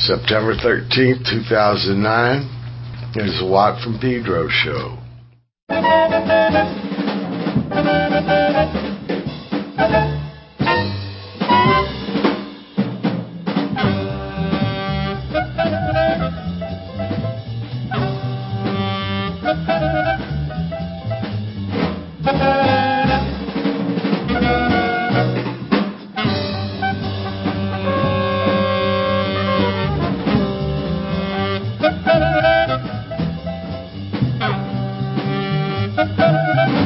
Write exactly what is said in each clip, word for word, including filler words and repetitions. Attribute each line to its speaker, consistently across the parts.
Speaker 1: September thirteenth, two thousand nine. It is the Watt from Pedro show.
Speaker 2: Thank you.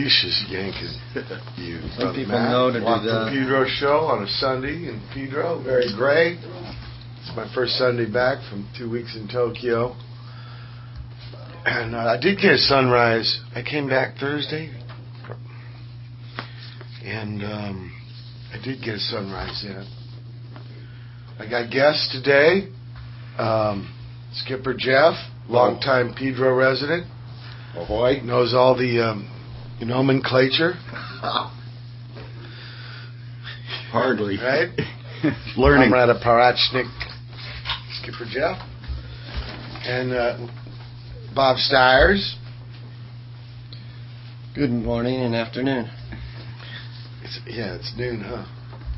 Speaker 1: Alicia's yanking you.
Speaker 2: Some people
Speaker 1: Matt,
Speaker 2: know to do
Speaker 1: Walk
Speaker 2: that.
Speaker 1: from Pedro show on a Sunday in Pedro. Very great. It's my first Sunday back from two weeks in Tokyo. And uh, I did get a sunrise. I came back Thursday. And um, I did get a sunrise in. I got guests today. Um, Skipper Jeff, longtime Pedro resident.
Speaker 3: Ahoy.
Speaker 1: Knows all the um, nomenclature.
Speaker 3: Hardly.
Speaker 1: Right?
Speaker 3: Learning.
Speaker 1: Comrade Parachnik, Skipper Jeff. And uh, Bob Stiers.
Speaker 2: Good morning and afternoon.
Speaker 1: It's, yeah, it's noon, huh?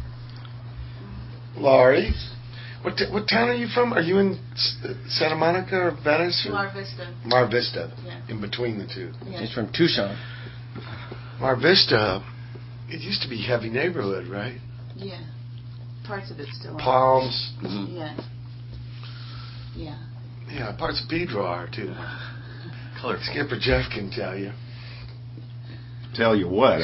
Speaker 1: Laurie. What t- what town are you from? Are you in S- Santa Monica or Venice? Or?
Speaker 4: Mar Vista.
Speaker 1: Mar Vista.
Speaker 4: Yeah.
Speaker 1: In between the two.
Speaker 4: Yeah.
Speaker 2: He's from Tucson.
Speaker 1: Mar Vista, it used to be heavy neighborhood, right?
Speaker 4: Yeah. Parts of it still are.
Speaker 1: Palms.
Speaker 3: Mm-hmm.
Speaker 4: Yeah. Yeah.
Speaker 1: Yeah, parts of Pedro are too.
Speaker 3: Colorful.
Speaker 1: Skipper Jeff can tell you.
Speaker 3: Tell you what.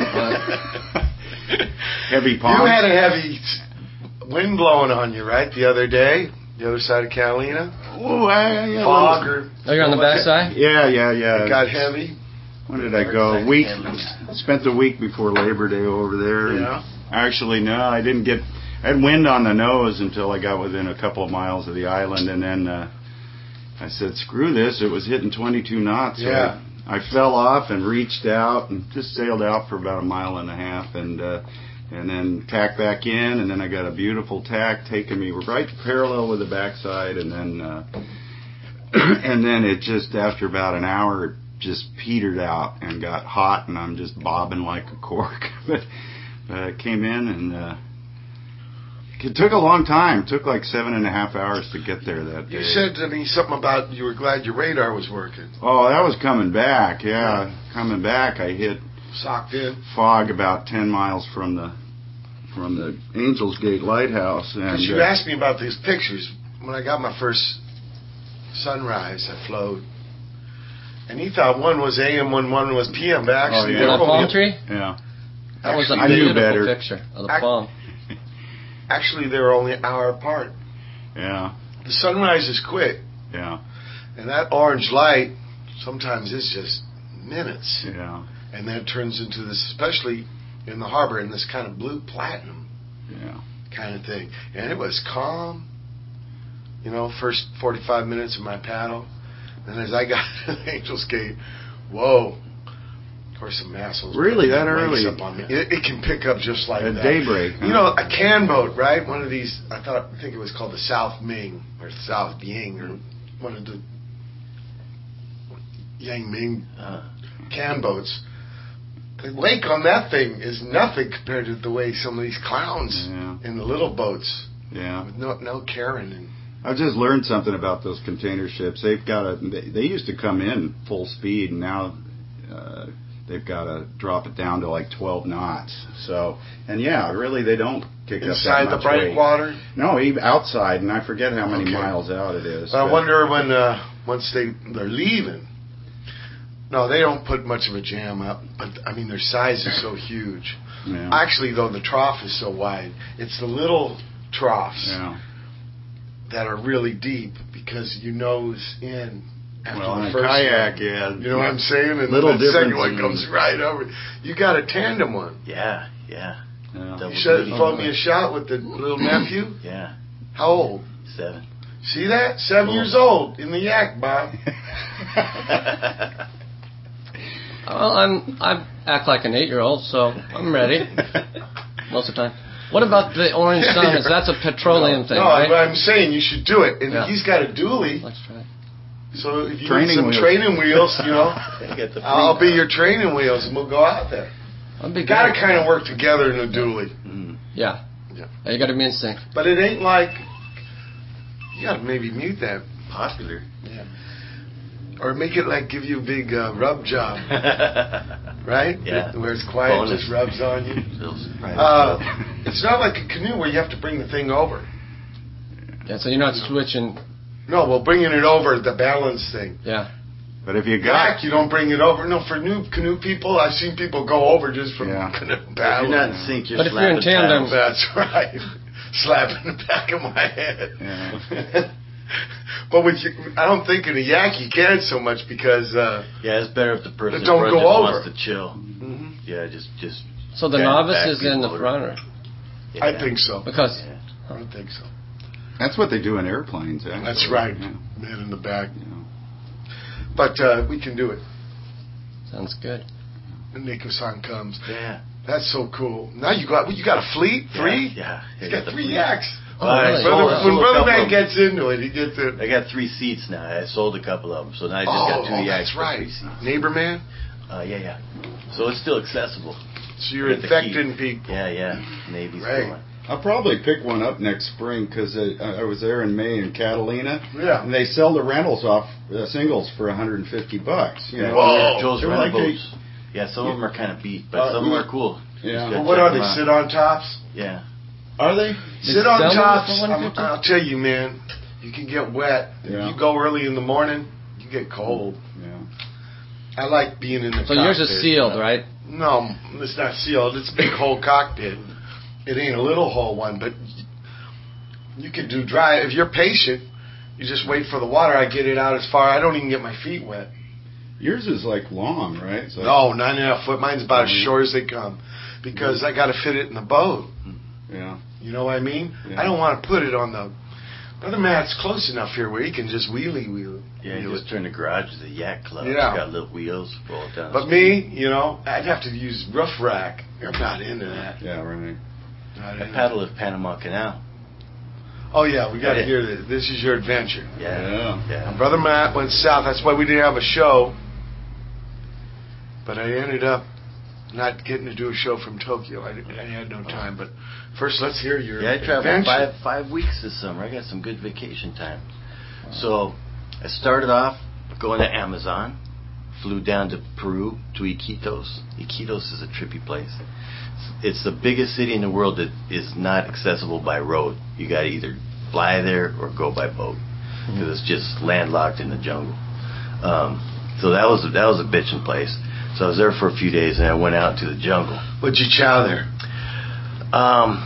Speaker 3: Heavy palms.
Speaker 1: You had a heavy wind blowing on you, right, the other day? The other side of Catalina?
Speaker 3: Oh, I, I,
Speaker 1: Fog or...
Speaker 2: Oh, you're on the backside?
Speaker 3: Yeah, yeah, yeah.
Speaker 1: It got heavy?
Speaker 3: When did I go? Week. Spent the week before Labor Day over there.
Speaker 1: Yeah.
Speaker 3: Actually, no, I didn't get... I had wind on the nose until I got within a couple of miles of the island, and then uh, I said, screw this. It was hitting twenty-two knots. So
Speaker 1: Yeah.
Speaker 3: I, I fell off and reached out and just sailed out for about a mile and a half, and uh, and then tacked back in, and then I got a beautiful tack taking me right parallel with the backside, and then uh, and then it just, after about an hour, it just petered out and got hot, and I'm just bobbing like a cork. But uh, came in, and uh, it took a long time. It took like seven and a half hours to get there that day.
Speaker 1: You said to me something about you were glad your radar was working.
Speaker 3: Oh, that was coming back, yeah. Coming back, I hit
Speaker 1: Socked in.
Speaker 3: fog about ten miles from the from the Angels Gate Lighthouse. And
Speaker 1: Because you
Speaker 3: uh,
Speaker 1: asked me about these pictures. When I got my first sunrise, I flowed. And he thought one was A M, one, one was P M. But actually,
Speaker 3: Oh, yeah.
Speaker 1: they're
Speaker 2: That
Speaker 1: only-
Speaker 2: palm tree?
Speaker 3: Yeah.
Speaker 2: That was a
Speaker 1: Actually,
Speaker 3: I knew
Speaker 2: beautiful
Speaker 3: better.
Speaker 2: picture of the
Speaker 1: Ac-
Speaker 2: palm.
Speaker 1: Actually, they were only an hour apart.
Speaker 3: Yeah.
Speaker 1: The sunrise is quick.
Speaker 3: Yeah.
Speaker 1: And that orange light sometimes is just minutes.
Speaker 3: Yeah.
Speaker 1: And then it turns into this, especially in the harbor, in this kind of blue platinum
Speaker 3: Yeah.
Speaker 1: kind of thing. And it was calm. You know, first forty-five minutes of my paddle. And as I got to the Angel's Gate, whoa. Of course, some assholes.
Speaker 3: Really, that
Speaker 1: wakes
Speaker 3: early?
Speaker 1: Up on me. It, it can pick up just like
Speaker 3: At
Speaker 1: that.
Speaker 3: daybreak.
Speaker 1: You know, a can boat, right? One of these, I thought, I think it was called the South Ming, or South Bing, or one of the Yang Ming can boats. The lake on that thing is nothing compared to the way some of these clowns
Speaker 3: Yeah.
Speaker 1: in the little boats
Speaker 3: Yeah.
Speaker 1: with no no caring. And
Speaker 3: I've just learned something about those container ships. They've got a. They, they used to come in full speed, and now uh, they've got to drop it down to like twelve knots. So, and yeah, really, they don't kick
Speaker 1: inside
Speaker 3: up that
Speaker 1: the
Speaker 3: much
Speaker 1: bright
Speaker 3: weight.
Speaker 1: water.
Speaker 3: No, even outside, and I forget how many
Speaker 1: Okay.
Speaker 3: miles out it is.
Speaker 1: But I
Speaker 3: but-
Speaker 1: wonder when uh, once they they're leaving. No, they don't put much of a jam up, but I mean their size is so huge.
Speaker 3: Yeah.
Speaker 1: Actually, though, the trough is so wide. It's the little troughs
Speaker 3: Yeah.
Speaker 1: that are really deep because you nose in after
Speaker 3: Well,
Speaker 1: the
Speaker 3: on a
Speaker 1: first
Speaker 3: kayak,
Speaker 1: one.
Speaker 3: yeah.
Speaker 1: You know what I'm saying? And
Speaker 3: Little
Speaker 1: then the second
Speaker 3: difference
Speaker 1: one
Speaker 3: in-
Speaker 1: comes right over. You got a tandem one.
Speaker 5: Yeah, yeah,
Speaker 3: Yeah.
Speaker 5: Double
Speaker 1: You should
Speaker 5: duty.
Speaker 1: float me a shot with the little nephew.
Speaker 5: yeah.
Speaker 1: How old?
Speaker 5: Seven.
Speaker 1: See that? Seven
Speaker 5: Cool.
Speaker 1: years old in the yak, Bob.
Speaker 2: Well, I'm I act like an eight-year-old, so I'm ready most of the time. What about the orange summits? That's a petroleum
Speaker 1: no,
Speaker 2: thing,
Speaker 1: no,
Speaker 2: right?
Speaker 1: I'm saying you should do it. And
Speaker 2: Yeah.
Speaker 1: he's got a dually,
Speaker 2: Let's try it.
Speaker 1: so if you
Speaker 3: Training
Speaker 1: need some
Speaker 3: wheels.
Speaker 1: training wheels, you know,
Speaker 5: They get the
Speaker 1: I'll
Speaker 5: free-
Speaker 1: be your training wheels, and we'll go out there.
Speaker 2: That'd be
Speaker 1: You got to
Speaker 2: good.
Speaker 1: kind of work together in a dually,
Speaker 5: Mm.
Speaker 2: Yeah.
Speaker 1: Yeah.
Speaker 2: Yeah, you got to be in sync.
Speaker 1: but it ain't like you got to maybe mute that,
Speaker 5: Popular.
Speaker 1: yeah, or make it like give you a big uh, rub job, right?
Speaker 5: Yeah.
Speaker 1: Where it's quiet,
Speaker 5: Bonus.
Speaker 1: just rubs on you.
Speaker 5: Feels right.
Speaker 1: Uh, it's not like a canoe where you have to bring the thing over.
Speaker 2: Yeah, so you're not switching.
Speaker 1: No, well, bringing it over, the balance thing.
Speaker 2: Yeah.
Speaker 3: But if you got,
Speaker 1: Back, you don't bring it over. No, for new canoe people, I've seen people go over just from
Speaker 3: Yeah.
Speaker 1: canoe
Speaker 5: If
Speaker 1: paddling.
Speaker 5: you're not in sync, you're
Speaker 2: But if you're in
Speaker 5: slapping
Speaker 2: tandem-
Speaker 5: paddles.
Speaker 1: That's right. Slapping the back of my head.
Speaker 3: Yeah.
Speaker 1: But with you, I don't think in a yak you can so much because. Uh,
Speaker 5: Yeah, it's better if the person in
Speaker 1: Don't
Speaker 5: front
Speaker 1: go
Speaker 5: just
Speaker 1: over.
Speaker 5: wants to chill.
Speaker 1: mhm.
Speaker 5: Yeah, just just.
Speaker 2: So the
Speaker 5: guide
Speaker 2: novice
Speaker 5: back
Speaker 2: is in the
Speaker 5: people.
Speaker 2: front, or
Speaker 5: Yeah.
Speaker 1: I think so.
Speaker 2: because
Speaker 5: Yeah.
Speaker 1: I think so.
Speaker 3: That's what they do in airplanes. Actually.
Speaker 1: That's right.
Speaker 3: Yeah.
Speaker 1: Man in the back.
Speaker 3: Yeah.
Speaker 1: But uh, we can do it.
Speaker 2: sounds good.
Speaker 1: When Nico-san comes.
Speaker 5: Yeah.
Speaker 1: That's so cool. Now you got you got a fleet? Three?
Speaker 5: Yeah.
Speaker 1: He's
Speaker 5: yeah
Speaker 1: got three yaks.
Speaker 2: Oh,
Speaker 5: I
Speaker 2: really?
Speaker 5: sold-
Speaker 1: Brother,
Speaker 5: I
Speaker 1: when
Speaker 5: sold a
Speaker 1: Brother
Speaker 5: couple
Speaker 1: Man
Speaker 5: of them.
Speaker 1: gets into it, he gets it.
Speaker 5: I got three seats now. I sold a couple of them, so now I just
Speaker 1: Oh,
Speaker 5: got two
Speaker 1: oh,
Speaker 5: yaks
Speaker 1: that's
Speaker 5: for
Speaker 1: right.
Speaker 5: three seats.
Speaker 1: Neighbor Man?
Speaker 5: Uh, yeah, yeah. So it's still accessible.
Speaker 1: So you're
Speaker 5: Get the
Speaker 1: infecting
Speaker 5: key.
Speaker 1: people.
Speaker 5: Yeah, yeah. Navy's
Speaker 1: Right.
Speaker 5: going.
Speaker 3: I'll probably pick one up next spring because I, I was there in May in Catalina,
Speaker 1: Yeah.
Speaker 3: and they sell the rentals off uh, singles for one hundred fifty bucks. You know,
Speaker 1: Whoa.
Speaker 5: Joe's
Speaker 3: They're
Speaker 5: rental
Speaker 3: like
Speaker 5: boats. Yeah, some of them are kind of beat, but
Speaker 3: Uh,
Speaker 5: some of them
Speaker 3: yeah.
Speaker 5: are cool.
Speaker 3: Yeah.
Speaker 5: Just
Speaker 1: Well,
Speaker 5: gotta
Speaker 1: what
Speaker 5: check
Speaker 1: are
Speaker 5: them
Speaker 1: they?
Speaker 5: out.
Speaker 1: Sit on tops?
Speaker 5: Yeah.
Speaker 3: Are they?
Speaker 1: Sit on
Speaker 2: sell them
Speaker 1: tops.
Speaker 2: for
Speaker 1: I'm,
Speaker 2: one fifty?
Speaker 1: I'll tell you, man. You can get wet.
Speaker 3: Yeah.
Speaker 1: If you go early in the morning, you get cold.
Speaker 3: Yeah.
Speaker 1: I like being in the
Speaker 2: So
Speaker 1: cockpit.
Speaker 2: yours is sealed, right?
Speaker 1: No, it's not sealed. It's a big whole cockpit. It ain't a little whole one, but you can do dry. If you're patient, you just wait for the water. I get it out as far. I don't even get my feet wet.
Speaker 3: Yours is like long, right? It's like,
Speaker 1: No, nine and a half foot. Mine's about as short as they come because I got to fit it in the boat.
Speaker 3: Yeah.
Speaker 1: You know what I mean?
Speaker 3: Yeah.
Speaker 1: I don't want to put it on the. Brother Matt's close enough here where he can just wheelie wheel.
Speaker 5: Yeah, you
Speaker 1: wheel
Speaker 5: just
Speaker 1: it.
Speaker 5: turn the garage to the yak club.
Speaker 1: Yeah.
Speaker 5: It's got little wheels, roll it down.
Speaker 1: But me, you know, I'd have to use roof rack. I'm not into that.
Speaker 3: Yeah, right.
Speaker 1: Not
Speaker 5: I
Speaker 1: into
Speaker 5: paddle the Panama Canal.
Speaker 1: Oh yeah, we got to
Speaker 5: Yeah.
Speaker 1: hear this. This is your adventure.
Speaker 5: Yeah.
Speaker 3: Yeah.
Speaker 5: Yeah.
Speaker 1: Brother Matt went south. That's why we didn't have a show. But I ended up not getting to do a show from Tokyo. I, I had no time. But first, let's hear your
Speaker 5: Yeah, I traveled
Speaker 1: adventure.
Speaker 5: five five weeks this summer. I got some good vacation time. So I started off going to Amazon, flew down to Peru to Iquitos. Iquitos is a trippy place. It's the biggest city in the world that is not accessible by road. You got to either fly there or go by boat because it's just landlocked in the jungle. Um, so that was that was a bitchin' place. So I was there for a few days and I went out to the jungle.
Speaker 1: What'd you chow there?
Speaker 5: Um,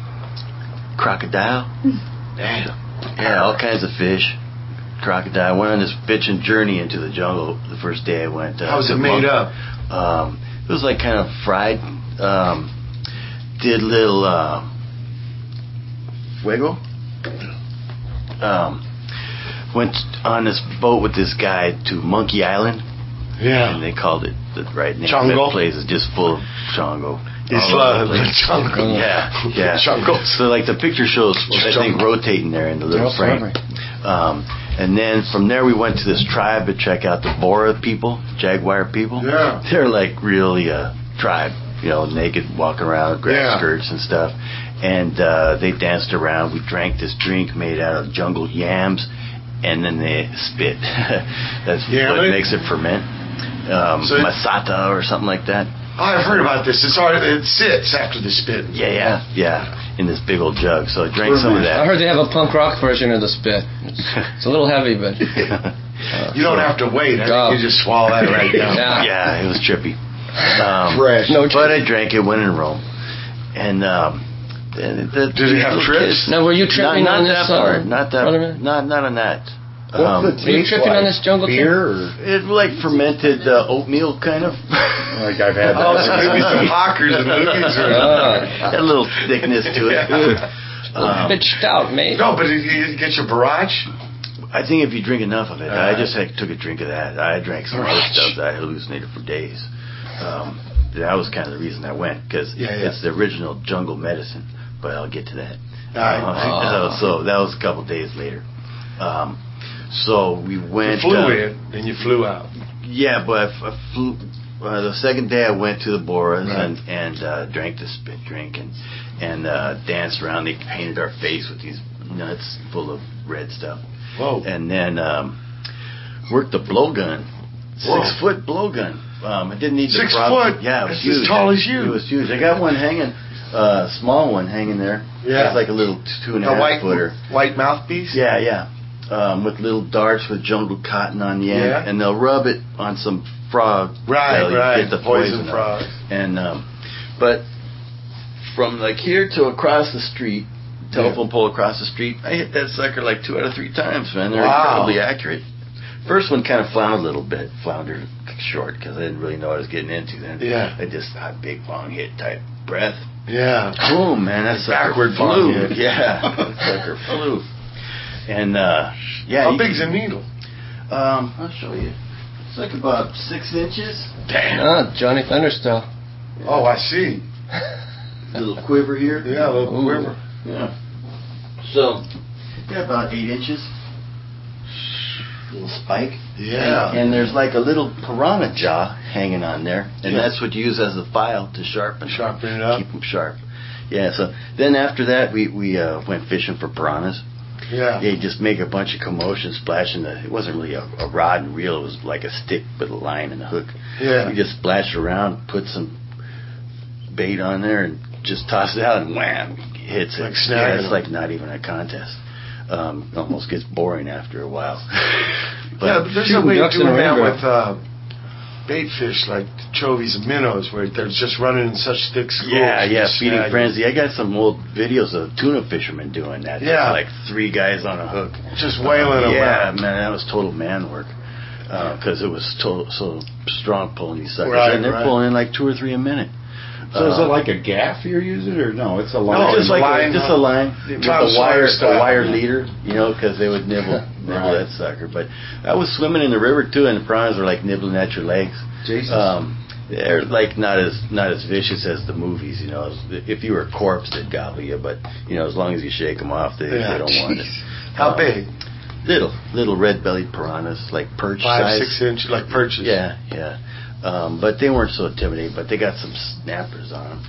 Speaker 5: crocodile.
Speaker 1: Damn.
Speaker 5: Yeah, all kinds of fish. Crocodile. I went on this bitchin' journey into the jungle the first day I went. Uh,
Speaker 1: How was
Speaker 5: to
Speaker 1: it made
Speaker 5: Monk-
Speaker 1: up?
Speaker 5: Um, it was like kind of fried. Um, did little uh, fuego. Um, went on this boat with this guy to Monkey Island,
Speaker 1: Yeah.
Speaker 5: and they called it the right name.
Speaker 1: Chongo?
Speaker 5: That place is just full of chongo.
Speaker 1: Isla
Speaker 5: All over the place.
Speaker 1: Chongo.
Speaker 5: Yeah, yeah.
Speaker 1: Chongo.
Speaker 5: So like the picture shows, I think rotating there in the little
Speaker 2: Oh,
Speaker 5: frame.
Speaker 2: perfect.
Speaker 5: Um, and then from there we went to this tribe to check out the Bora people, Jaguar people.
Speaker 1: Yeah.
Speaker 5: They're like really a tribe, you know, naked, walking around, grass
Speaker 1: Yeah.
Speaker 5: skirts and stuff. And uh, they danced around. We drank this drink made out of jungle yams, and then they spit. That's
Speaker 1: Yam
Speaker 5: what
Speaker 1: it?
Speaker 5: makes it ferment. Um,
Speaker 1: So it-
Speaker 5: masata or something like that.
Speaker 1: Oh, I've heard about this. It's hard. It sits after the spit.
Speaker 5: Yeah, yeah, yeah. In this big old jug. So I drank some of
Speaker 2: I
Speaker 5: that.
Speaker 2: heard they have a punk rock version of the spit. It's, it's a little heavy, but uh,
Speaker 1: You don't have to wait. I
Speaker 2: Go.
Speaker 1: think you just swallow that right now.
Speaker 2: Yeah.
Speaker 5: Yeah, it was trippy. Um,
Speaker 1: Fresh.
Speaker 2: No
Speaker 5: but I drank it when in Rome. And um, the, the,
Speaker 1: Did it have
Speaker 5: little
Speaker 1: trips?
Speaker 5: kids-
Speaker 2: Now, were you
Speaker 5: Not,
Speaker 2: tripping
Speaker 5: not
Speaker 2: on
Speaker 5: that
Speaker 2: this?
Speaker 5: part.
Speaker 2: Uh,
Speaker 5: Not that.
Speaker 2: Brother Man?
Speaker 5: Not not on that.
Speaker 3: What's
Speaker 5: Um,
Speaker 3: the
Speaker 2: Were you
Speaker 3: taste
Speaker 2: tripping
Speaker 3: like?
Speaker 2: on this jungle trip?
Speaker 3: Beer or
Speaker 5: it like fermented uh, oatmeal kind of.
Speaker 3: like I've had
Speaker 1: Oh,
Speaker 3: that.
Speaker 1: so maybe some hawkers and movies or
Speaker 2: Ah.
Speaker 5: Had a little thickness to it. Um,
Speaker 2: Bit stout, mate.
Speaker 1: No, but it, it gets your barrage.
Speaker 5: I think if you drink enough of it, I
Speaker 1: Uh,
Speaker 5: just like, took a drink of that. I drank some other
Speaker 1: Right.
Speaker 5: stuff that I hallucinated for days. Um, that was kind of the reason I went because
Speaker 1: Yeah, yeah.
Speaker 5: it's the original jungle medicine. But I'll get to that.
Speaker 1: Alright.
Speaker 5: Uh, so that was a couple days later. Um, so we
Speaker 1: You
Speaker 5: went.
Speaker 1: flew
Speaker 5: uh,
Speaker 1: in and you flew out.
Speaker 5: Yeah, but I, I flew. Uh, the second day I went to the Boras
Speaker 1: Right.
Speaker 5: and and uh, drank the spit drink and and uh, danced around. They painted our face with these nuts full of red stuff.
Speaker 1: Whoa.
Speaker 5: And then um, worked the blowgun, six
Speaker 1: Whoa.
Speaker 5: foot blowgun. Um, I didn't need the
Speaker 1: Six
Speaker 5: prop-
Speaker 1: foot?
Speaker 5: Yeah, it was
Speaker 1: That's
Speaker 5: huge.
Speaker 1: as tall as you.
Speaker 5: It was huge. I got one hanging, uh, small one hanging there.
Speaker 1: Yeah.
Speaker 5: It's like a little two and a
Speaker 1: A
Speaker 5: half
Speaker 1: white
Speaker 5: footer.
Speaker 1: white mouthpiece.
Speaker 5: Yeah, yeah. um, with little darts with jungle cotton on the end,
Speaker 1: Yeah.
Speaker 5: and they'll rub it on some frog.
Speaker 1: Right,
Speaker 5: belly,
Speaker 1: right.
Speaker 5: Get the
Speaker 1: Poison
Speaker 5: poison,
Speaker 1: frogs.
Speaker 5: And um, but from like here to across the street, telephone pole across the street, I hit that sucker like two out of three times, man. They're
Speaker 1: Wow.
Speaker 5: incredibly accurate. First one kind of floundered a little bit, floundered short because I didn't really know what I was getting into. Then
Speaker 1: Yeah.
Speaker 5: I just a big long hit type breath.
Speaker 1: Yeah.
Speaker 5: Boom, man, that sucker
Speaker 1: Backward
Speaker 5: flew.
Speaker 1: bong hit.
Speaker 5: Yeah, that sucker flew. And uh, yeah,
Speaker 1: How
Speaker 5: you
Speaker 1: big's a
Speaker 5: can-
Speaker 1: needle?
Speaker 5: Um, I'll show you. It's like about six inches. Damn.
Speaker 2: Ah, Johnny Thunder style.
Speaker 1: Oh, I see.
Speaker 5: Little quiver here.
Speaker 1: Yeah, a little
Speaker 2: Ooh.
Speaker 1: quiver.
Speaker 5: Yeah. So, yeah, about eight inches. Little spike.
Speaker 1: Yeah.
Speaker 5: And, and there's like a little piranha jaw hanging on there, and
Speaker 1: Yeah.
Speaker 5: that's what you use as a file to sharpen.
Speaker 1: Sharpen it up.
Speaker 5: Keep them sharp. Yeah. So then after that, we we uh, went fishing for piranhas.
Speaker 1: Yeah.
Speaker 5: They just make a bunch of commotion, splashing the. It wasn't really a, a rod and reel. It was like a stick with a line and a hook.
Speaker 1: Yeah.
Speaker 5: You just splash around, put some bait on there, and just toss it out, and wham, hits it.
Speaker 1: Like
Speaker 5: yeah,
Speaker 1: snagging
Speaker 5: it's
Speaker 1: them.
Speaker 5: like not even a contest. Um, it almost gets boring after a while. But
Speaker 1: Yeah, but there's
Speaker 2: shooting
Speaker 1: a way of
Speaker 2: ducks in
Speaker 1: doing
Speaker 2: a
Speaker 1: that
Speaker 2: rainbow.
Speaker 1: with uh, bait fish like chovies and minnows, where they're just running in such thick schools.
Speaker 5: yeah, yeah,
Speaker 1: you
Speaker 5: feeding
Speaker 1: snag
Speaker 5: frenzy. I got some old videos of tuna fishermen doing that.
Speaker 1: Yeah.
Speaker 5: like three guys on a hook,
Speaker 1: them. Just wailing them
Speaker 5: yeah,
Speaker 1: out.
Speaker 5: man, that was total man work. Because it was total, so strong pulling these suckers,
Speaker 1: Right,
Speaker 5: and they're
Speaker 1: right.
Speaker 5: pulling in like two or three a minute.
Speaker 3: So is
Speaker 5: Uh,
Speaker 3: it like a gaff you're using, or no? It's a
Speaker 1: No,
Speaker 3: line.
Speaker 5: just like
Speaker 1: line,
Speaker 5: a, just
Speaker 1: huh?
Speaker 5: a line with
Speaker 1: Tom
Speaker 5: a wire,
Speaker 1: Sawyer style.
Speaker 5: a wire leader, you know, because they would nibble, nibble
Speaker 3: Right.
Speaker 5: that sucker. But I was swimming in the river too, and the piranhas are like nibbling at your legs.
Speaker 3: Jesus.
Speaker 5: Um, they're like not as not as vicious as the movies, you know. If you were a corpse, they'd gobble you, but you know, as long as you shake them off, they,
Speaker 1: Yeah.
Speaker 5: they don't want it.
Speaker 1: How
Speaker 5: Um,
Speaker 1: big?
Speaker 5: Little, little red-bellied piranhas, like perch
Speaker 1: Five,
Speaker 5: size.
Speaker 1: six inches, like perches.
Speaker 5: Yeah, yeah. Um, but they weren't so intimidating, but they got some snappers on them.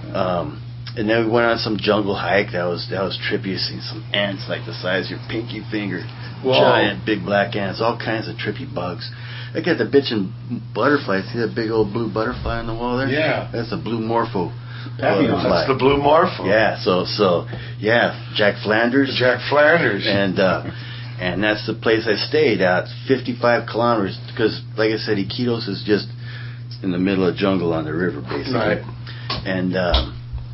Speaker 5: Um, and then we went on some jungle hike. That was that was trippy. Seeing some ants like the size of your pinky finger,
Speaker 1: Whoa.
Speaker 5: giant big black ants, all kinds of trippy bugs. I got the bitchin' butterfly. See that big old blue butterfly on the wall there?
Speaker 1: Yeah.
Speaker 5: That's a blue morpho.
Speaker 3: Papillon.
Speaker 5: butterfly.
Speaker 1: That's the blue morpho.
Speaker 5: Yeah. So so yeah, Jack Flanders.
Speaker 1: Jack Flanders.
Speaker 5: And uh, and that's the place I stayed at, fifty-five kilometers. Because, like I said, Iquitos is just in the middle of jungle on the river, basically.
Speaker 1: Right.
Speaker 5: And um,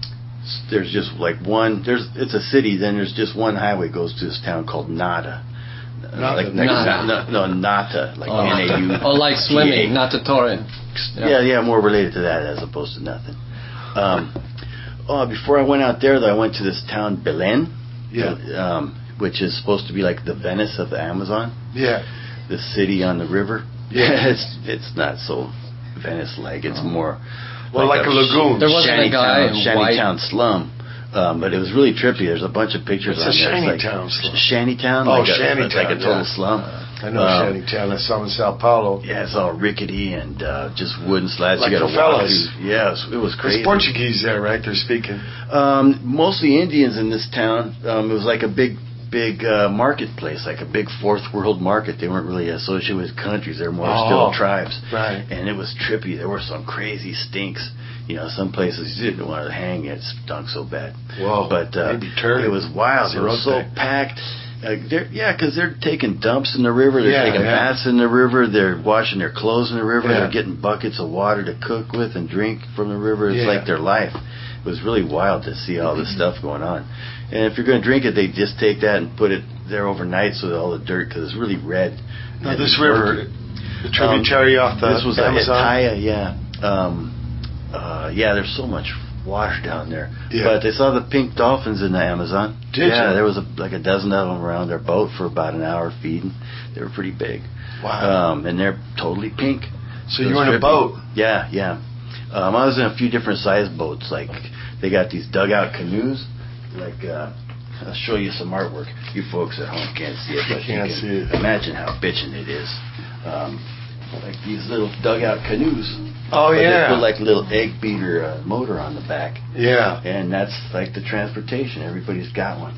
Speaker 5: s- there's just like one. There's it's a city. Then there's just one highway goes to this town called Nada. Uh,
Speaker 1: Nada.
Speaker 5: Like next,
Speaker 2: Nada.
Speaker 5: No, no, Nata, like
Speaker 2: Oh,
Speaker 5: N A U.
Speaker 2: oh, like swimming, not tutorial.
Speaker 5: Yeah, yeah, more related to that as opposed to nothing. Um, oh, before I went out there, though, I went to this town, Belen.
Speaker 1: Yeah.
Speaker 5: Um, which is supposed to be like the Venice of the Amazon.
Speaker 1: Yeah.
Speaker 5: The city on the river.
Speaker 1: Yeah.
Speaker 5: it's it's not so Venice-like. It's more
Speaker 1: Well, like a lagoon.
Speaker 2: There wasn't a guy
Speaker 5: Shantytown,
Speaker 2: in white.
Speaker 5: Shantytown slum. Um, but it was really trippy. There's a bunch of pictures
Speaker 1: What's a
Speaker 5: on there. It's
Speaker 1: shantytown slum?
Speaker 5: Like, Shantytown.
Speaker 1: Oh,
Speaker 5: like a,
Speaker 1: shantytown,
Speaker 5: like a total
Speaker 1: yeah.
Speaker 5: slum.
Speaker 1: I know
Speaker 5: Um,
Speaker 1: Shantytown. That's some in Sao Paulo.
Speaker 5: Yeah, it's all rickety and uh, just wooden slats.
Speaker 1: Like
Speaker 5: you got to walk
Speaker 1: favelas.
Speaker 5: through. Yeah, it was, it was crazy.
Speaker 1: There's Portuguese there, right? They're speaking.
Speaker 5: Um, mostly Indians in this town. Um, it was like a big, big uh, marketplace, like a big fourth world market. They weren't really associated with countries. They were more
Speaker 1: Oh,
Speaker 5: still tribes.
Speaker 1: Right.
Speaker 5: And it was trippy. There were some crazy stinks. You know, some places you didn't want to hang. It stunk so bad.
Speaker 1: Whoa.
Speaker 5: But uh,
Speaker 1: Maybe turd.
Speaker 5: it was wild. It was so
Speaker 1: Cerote.
Speaker 5: packed. Uh, they're, yeah, because they're taking dumps in the river. They're
Speaker 1: Yeah,
Speaker 5: taking
Speaker 1: yeah.
Speaker 5: baths in the river. They're washing their clothes in the river.
Speaker 1: Yeah.
Speaker 5: They're getting buckets of water to cook with and drink from the river. It's
Speaker 1: Yeah.
Speaker 5: like their life. It was really wild to see all this stuff going on. And if you're going to drink it, they just take that and put it there overnight so that all the dirt, because it's really red.
Speaker 1: Now,
Speaker 5: And
Speaker 1: this
Speaker 5: it's
Speaker 1: river,
Speaker 5: murky.
Speaker 1: the tributary off the
Speaker 5: This was at
Speaker 1: Amazon.
Speaker 5: Taya, yeah. Um, uh, yeah, there's so much water down there.
Speaker 1: Yeah.
Speaker 5: But they saw the pink dolphins in the Amazon.
Speaker 1: Did
Speaker 5: yeah,
Speaker 1: you?
Speaker 5: there was a, like a dozen of them around their boat for about an hour feeding. They were pretty big.
Speaker 1: Wow.
Speaker 5: Um, and they're totally pink.
Speaker 1: So
Speaker 5: It
Speaker 1: you
Speaker 5: was
Speaker 1: were in a
Speaker 5: trippy.
Speaker 1: boat.
Speaker 5: Yeah, yeah. Um, I was in a few different size boats. Like they got these dugout canoes. Like uh, I'll show you some artwork. You folks at home can't see it, but
Speaker 1: Can't
Speaker 5: you can
Speaker 1: see it.
Speaker 5: imagine how bitchin' it is. Um, like these little dugout canoes.
Speaker 1: Oh,
Speaker 5: But
Speaker 1: yeah.
Speaker 5: They put like a little egg beater uh, motor on the back,
Speaker 1: Yeah.
Speaker 5: and that's like the transportation. Everybody's got one.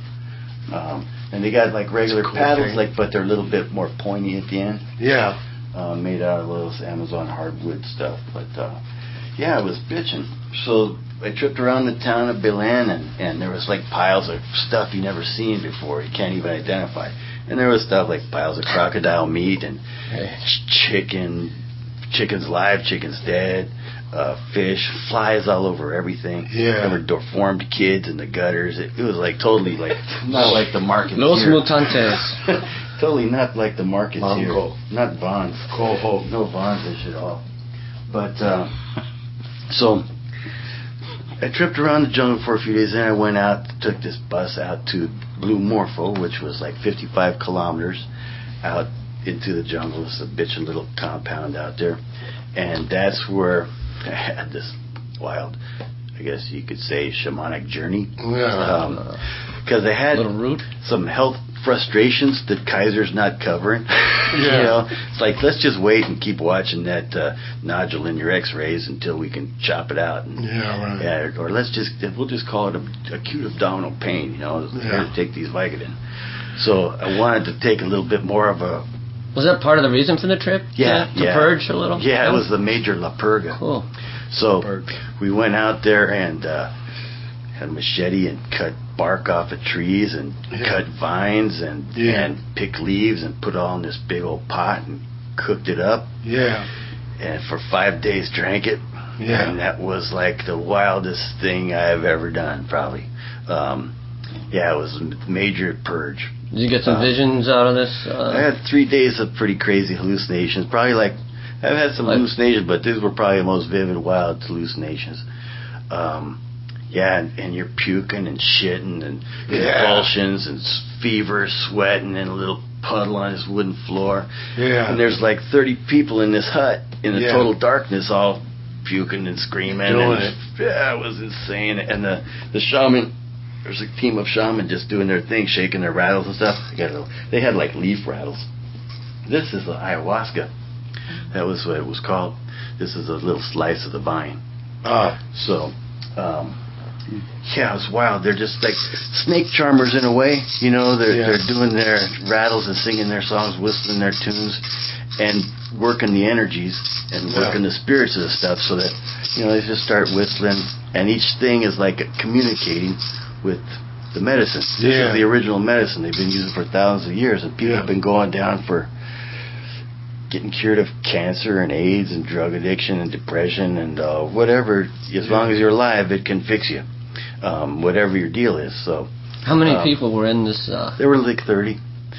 Speaker 5: Um, and they got like regular
Speaker 1: That's a cool
Speaker 5: paddles,
Speaker 1: thing.
Speaker 5: like but they're a little bit more pointy at the end,
Speaker 1: Yeah.
Speaker 5: uh, made out of those Amazon hardwood stuff. But uh, yeah, it was bitchin'. So I tripped around the town of Belen, and, and there was like piles of stuff you never seen before. You can't even identify. And there was stuff like piles of crocodile meat and chicken, chickens live, chickens dead, uh, fish, flies all over everything.
Speaker 1: Yeah.
Speaker 5: There were deformed kids in the gutters. It, it was like totally like not like the market
Speaker 2: Los
Speaker 5: here.
Speaker 2: mutantes.
Speaker 5: Totally not like the markets
Speaker 1: Mango.
Speaker 5: here. Not Vons.
Speaker 1: Coho.
Speaker 5: No Vons-ish at all. But, uh, so, I tripped around the jungle for a few days, then I went out, took this bus out to Blue Morpho, which was like fifty-five kilometers out into the jungle. It's a bitchin' little compound out there. And that's where I had this wild, I guess you could say, shamanic journey.
Speaker 1: Yeah.
Speaker 5: Because I had
Speaker 2: Little root.
Speaker 5: some health frustrations that Kaiser's not covering.
Speaker 1: Yeah.
Speaker 5: You know, it's like, let's just wait and keep watching that uh, nodule in your x-rays until we can chop it out. And,
Speaker 1: Yeah, right.
Speaker 5: yeah, or let's just, we'll just call it a, acute abdominal pain, you know,
Speaker 1: Yeah.
Speaker 5: to take these Vicodin. So I wanted to take a little bit more of a,
Speaker 2: Was that part of the reason for the trip?
Speaker 5: Yeah,
Speaker 2: To, to
Speaker 5: yeah.
Speaker 2: purge a little?
Speaker 5: yeah, it was the major La Purga.
Speaker 2: Cool.
Speaker 5: So
Speaker 1: Purge.
Speaker 5: we went out there and uh, had a machete and cut bark off of trees and
Speaker 1: Yeah.
Speaker 5: cut vines and
Speaker 1: Yeah.
Speaker 5: and picked leaves and put it all in this big old pot and cooked it up,
Speaker 1: Yeah.
Speaker 5: and for five days drank it.
Speaker 1: Yeah.
Speaker 5: And that was like the wildest thing I've ever done, probably. Um, yeah, it was a major purge.
Speaker 2: Did you get some
Speaker 5: Um,
Speaker 2: visions out of this? Uh,
Speaker 5: I had three days of pretty crazy hallucinations. Probably like, I've had some
Speaker 2: Like-
Speaker 5: hallucinations, but these were probably the most vivid, wild hallucinations. Um, yeah, and, and you're puking and shitting and
Speaker 1: Yeah.
Speaker 5: convulsions and s- fever, sweating in a little puddle on this wooden floor.
Speaker 1: Yeah.
Speaker 5: And there's like thirty people in this hut in the
Speaker 1: Yeah.
Speaker 5: total darkness, all puking and screaming.
Speaker 1: Doing
Speaker 5: and,
Speaker 1: it.
Speaker 5: Yeah, it was insane. And the, the shaman, there's a team of shaman just doing their thing, shaking their rattles and stuff. They, got a, they had like leaf rattles. This is the ayahuasca. That was what it was called. This is a little slice of the vine.
Speaker 1: Ah.
Speaker 5: So, um, yeah, it was wild. They're just like snake charmers in a way. You know, they're
Speaker 1: Yeah.
Speaker 5: they're doing their rattles and singing their songs, whistling their tunes, and working the energies and
Speaker 1: Yeah.
Speaker 5: working the spirits of the stuff. So that, you know, they just start whistling, and each thing is like communicating with the medicine. This
Speaker 1: Yeah.
Speaker 5: is the original medicine. They've been using it for thousands of years, and people
Speaker 1: Yeah.
Speaker 5: have been going down for getting cured of cancer and AIDS and drug addiction and depression and uh, whatever. As long as you're alive, it can fix you. Um, whatever your deal is. So
Speaker 2: How many
Speaker 5: um,
Speaker 2: people were in this? Uh,
Speaker 5: there were like thirty.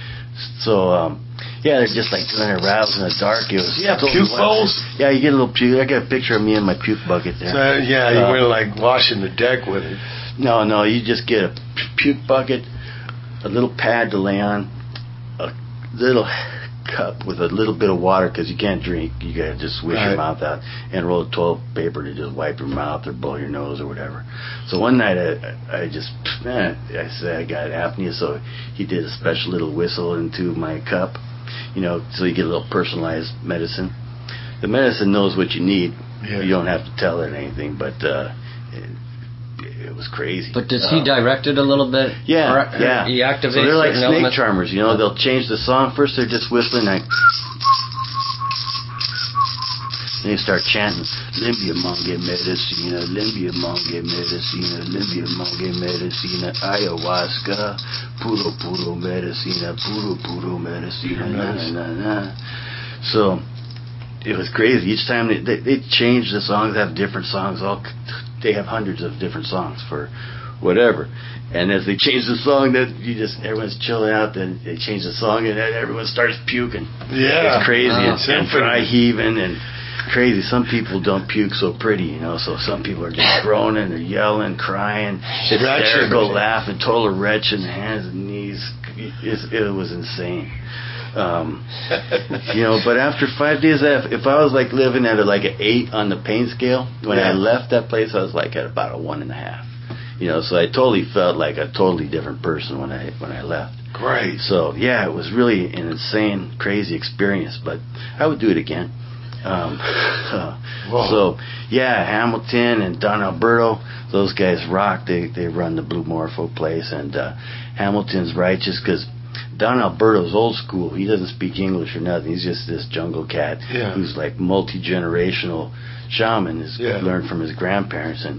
Speaker 5: So um, yeah, they're just like doing their rattles in the dark. It was
Speaker 1: Yeah,
Speaker 5: totally
Speaker 1: puke
Speaker 5: wild.
Speaker 1: bowls?
Speaker 5: Yeah, you get a little puke. I got a picture of me in my puke bucket there.
Speaker 1: So, yeah, you
Speaker 5: Uh,
Speaker 1: went like washing the deck with it.
Speaker 5: No, no, you just get a puke bucket, a little pad to lay on, a little cup with a little bit of water because you can't drink. You gotta just swish
Speaker 1: Right.
Speaker 5: your mouth out and roll of toilet paper to just wipe your mouth or blow your nose or whatever. So one night I, I just, man, I said I got apnea, so he did a special little whistle into my cup, you know, so you get a little personalized medicine. The medicine knows what you need.
Speaker 1: Yeah.
Speaker 5: You don't have to tell it anything, but uh, it, it was crazy.
Speaker 2: but does he
Speaker 5: Um,
Speaker 2: direct it a little bit?
Speaker 5: yeah,
Speaker 2: Or- or
Speaker 5: yeah.
Speaker 2: He activates
Speaker 5: so they're like
Speaker 2: certain
Speaker 5: snake
Speaker 2: elements?
Speaker 5: charmers, you know. They'll change the song. First they're just whistling, like, then they start chanting, Limbia Mange Medicina, Limbia Mange Medicina, Limbia Mange Medicina, Ayahuasca, Puro Puro Medicina, Puro Puro Medicina, na na na na. So it was crazy. Each time they, they, they change the songs, they have different songs. All they have hundreds of different songs for whatever. And as they change the song, that you just everyone's chilling out. Then they change the song, and then everyone starts puking.
Speaker 1: Yeah.
Speaker 5: It's crazy.
Speaker 2: Wow.
Speaker 5: It's and dry heaving and crazy. Some people don't puke so pretty, you know. So some people are just groaning, they're yelling, crying, hysterical, laughing, total wretch in the hands and knees. It, it was insane. Um, you know, but after five days, if, if I was like living at a, like an eight on the pain scale, when I
Speaker 1: Yeah.
Speaker 5: left that place, I was like at about a one and a half. You know, so I totally felt like a totally different person when I when I left.
Speaker 1: Great.
Speaker 5: So yeah, it was really an insane, crazy experience. But I would do it again. Um,
Speaker 1: Whoa.
Speaker 5: so yeah, Hamilton and Don Alberto, those guys rock. They they run the Blue Morpho place, and uh, Hamilton's righteous because Don Alberto's old school. He doesn't speak English or nothing. He's just this jungle cat
Speaker 1: Yeah.
Speaker 5: who's like multi-generational shaman. Has
Speaker 1: Yeah.
Speaker 5: learned from his grandparents. And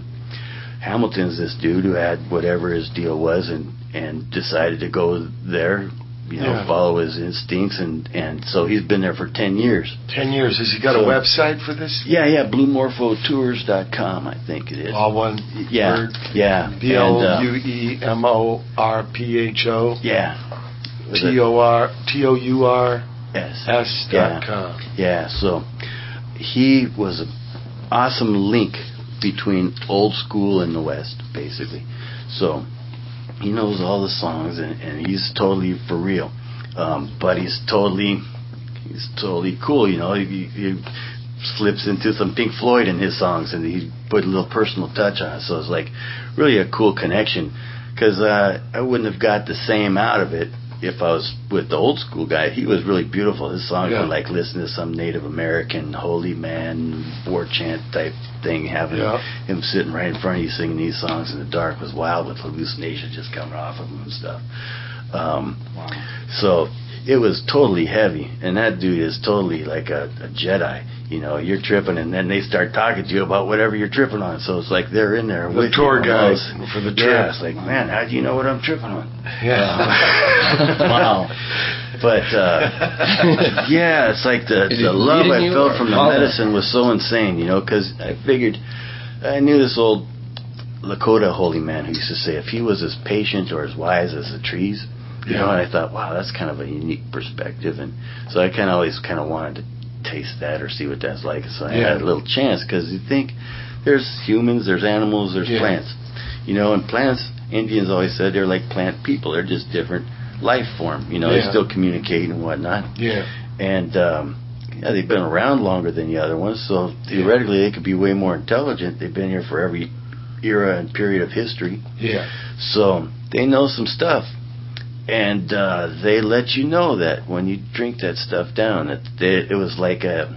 Speaker 5: Hamilton's this dude who had whatever his deal was and, and decided to go there you know,
Speaker 1: Yeah.
Speaker 5: follow his instincts, and, and so he's been there for ten years.
Speaker 1: Ten years. Has he got
Speaker 5: So-
Speaker 1: a website for this?
Speaker 5: Yeah, yeah, blue morpho tours dot com, I think it is.
Speaker 1: All one
Speaker 5: yeah,
Speaker 1: word.
Speaker 5: yeah.
Speaker 1: B L
Speaker 5: And, uh,
Speaker 1: U E M O R P H O
Speaker 5: Yeah.
Speaker 1: T O R T O U R
Speaker 5: S.
Speaker 1: S
Speaker 5: Yeah.
Speaker 1: dot com.
Speaker 5: Yeah, so he was an awesome link between old school and the West, basically. So he knows all the songs, and, and he's totally for real. Um, but he's totally, he's totally cool, you know. He, he slips into some Pink Floyd in his songs, and he put a little personal touch on it. So it's like really a cool connection, because uh, I wouldn't have got the same out of it if I was with the old school guy. He was really beautiful. His songs
Speaker 1: Yeah.
Speaker 5: were like listening to some Native American holy man war chant type thing, having
Speaker 1: Yeah.
Speaker 5: him sitting right in front of you singing these songs in the dark was wild, with hallucinations just coming off of him and stuff. Um,
Speaker 2: Wow.
Speaker 5: so it was totally heavy, and that dude is totally like a, a Jedi. You know, you're tripping, and then they start talking to you about whatever you're tripping on. So it's like they're in there
Speaker 1: The
Speaker 5: with
Speaker 1: tour
Speaker 5: you
Speaker 1: guide
Speaker 5: almost.
Speaker 1: for the
Speaker 5: Yeah,
Speaker 1: trip.
Speaker 5: it's like, man, how do you know what I'm tripping on?
Speaker 1: Yeah.
Speaker 5: Wow. But uh, yeah, it's like the
Speaker 2: Is
Speaker 5: the
Speaker 2: it
Speaker 5: love
Speaker 2: leading
Speaker 5: I
Speaker 2: you
Speaker 5: felt
Speaker 2: or
Speaker 5: from the
Speaker 2: following?
Speaker 5: medicine was so insane, you know, because I figured I knew this old Lakota holy man who used to say if he was as patient or as wise as the trees, you
Speaker 1: Yeah.
Speaker 5: know, and I thought, wow, that's kind of a unique perspective, and so I kind of always kind of wanted to taste that or see what that's like. So I
Speaker 1: Yeah.
Speaker 5: had a little chance, because you think there's humans, there's animals, there's
Speaker 1: Yeah.
Speaker 5: plants, you know, and plants. Indians always said they're like plant people. They're just different life form. You know,
Speaker 1: Yeah.
Speaker 5: they still communicate and whatnot.
Speaker 1: Yeah.
Speaker 5: And um, yeah, they've been around longer than the other ones, so theoretically they could be way more intelligent. They've been here for every era and period of history,
Speaker 1: Yeah.
Speaker 5: so they know some stuff. And uh, they let you know that when you drink that stuff down, that they, it was like a,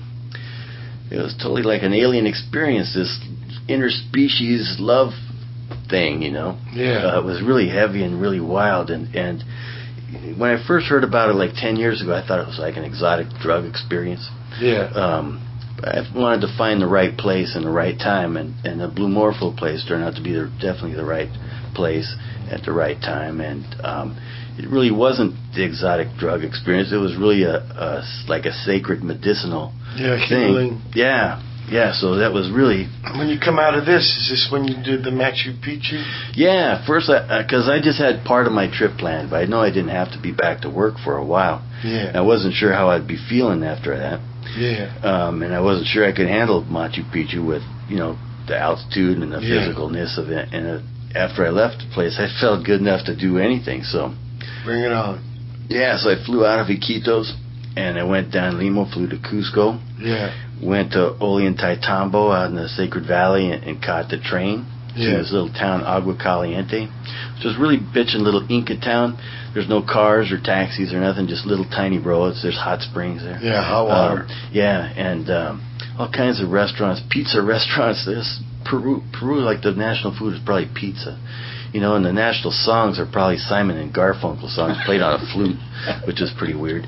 Speaker 5: it was totally like an alien experience. This interspecies love thing, you know.
Speaker 1: Yeah.
Speaker 5: Uh, it was really heavy and really wild. And and when I first heard about it, like ten years ago, I thought it was like an exotic drug experience.
Speaker 1: Yeah.
Speaker 5: Um, I wanted to find the right place and the right time, and, and the Blue Morpho place turned out to be the, definitely the right place at the right time. And um, it really wasn't the exotic drug experience. It was really a, a like a sacred medicinal
Speaker 1: Yeah.
Speaker 5: thing.
Speaker 1: Healing.
Speaker 5: Yeah, yeah. So that was really
Speaker 1: When you come out of this, is this when you did the Machu Picchu?
Speaker 5: yeah. First, because I, I just had part of my trip planned, but I know I didn't have to be back to work for a while.
Speaker 1: Yeah.
Speaker 5: I wasn't sure how I'd be feeling after that.
Speaker 1: Yeah.
Speaker 5: Um, and I wasn't sure I could handle Machu Picchu with, you know, the altitude and the
Speaker 1: Yeah.
Speaker 5: physicalness of it. And uh, after I left the place, I felt good enough to do anything. So,
Speaker 1: Bring it on.
Speaker 5: yeah, so I flew out of Iquitos, and I went down Lima, flew to Cusco,
Speaker 1: Yeah.
Speaker 5: went to Ollantaytambo out in the Sacred Valley, and, and caught the train
Speaker 1: Yeah.
Speaker 5: to this little town, Agua Caliente, which was really bitchin' little Inca town. There's no cars or taxis or nothing, just little tiny roads. There's hot springs there.
Speaker 1: Yeah. Hot water.
Speaker 5: Um, yeah, and um, all kinds of restaurants, pizza restaurants. There's Peru, Peru, like the national food is probably pizza, you know, and the national songs are probably Simon and Garfunkel songs played on a flute, which is pretty weird.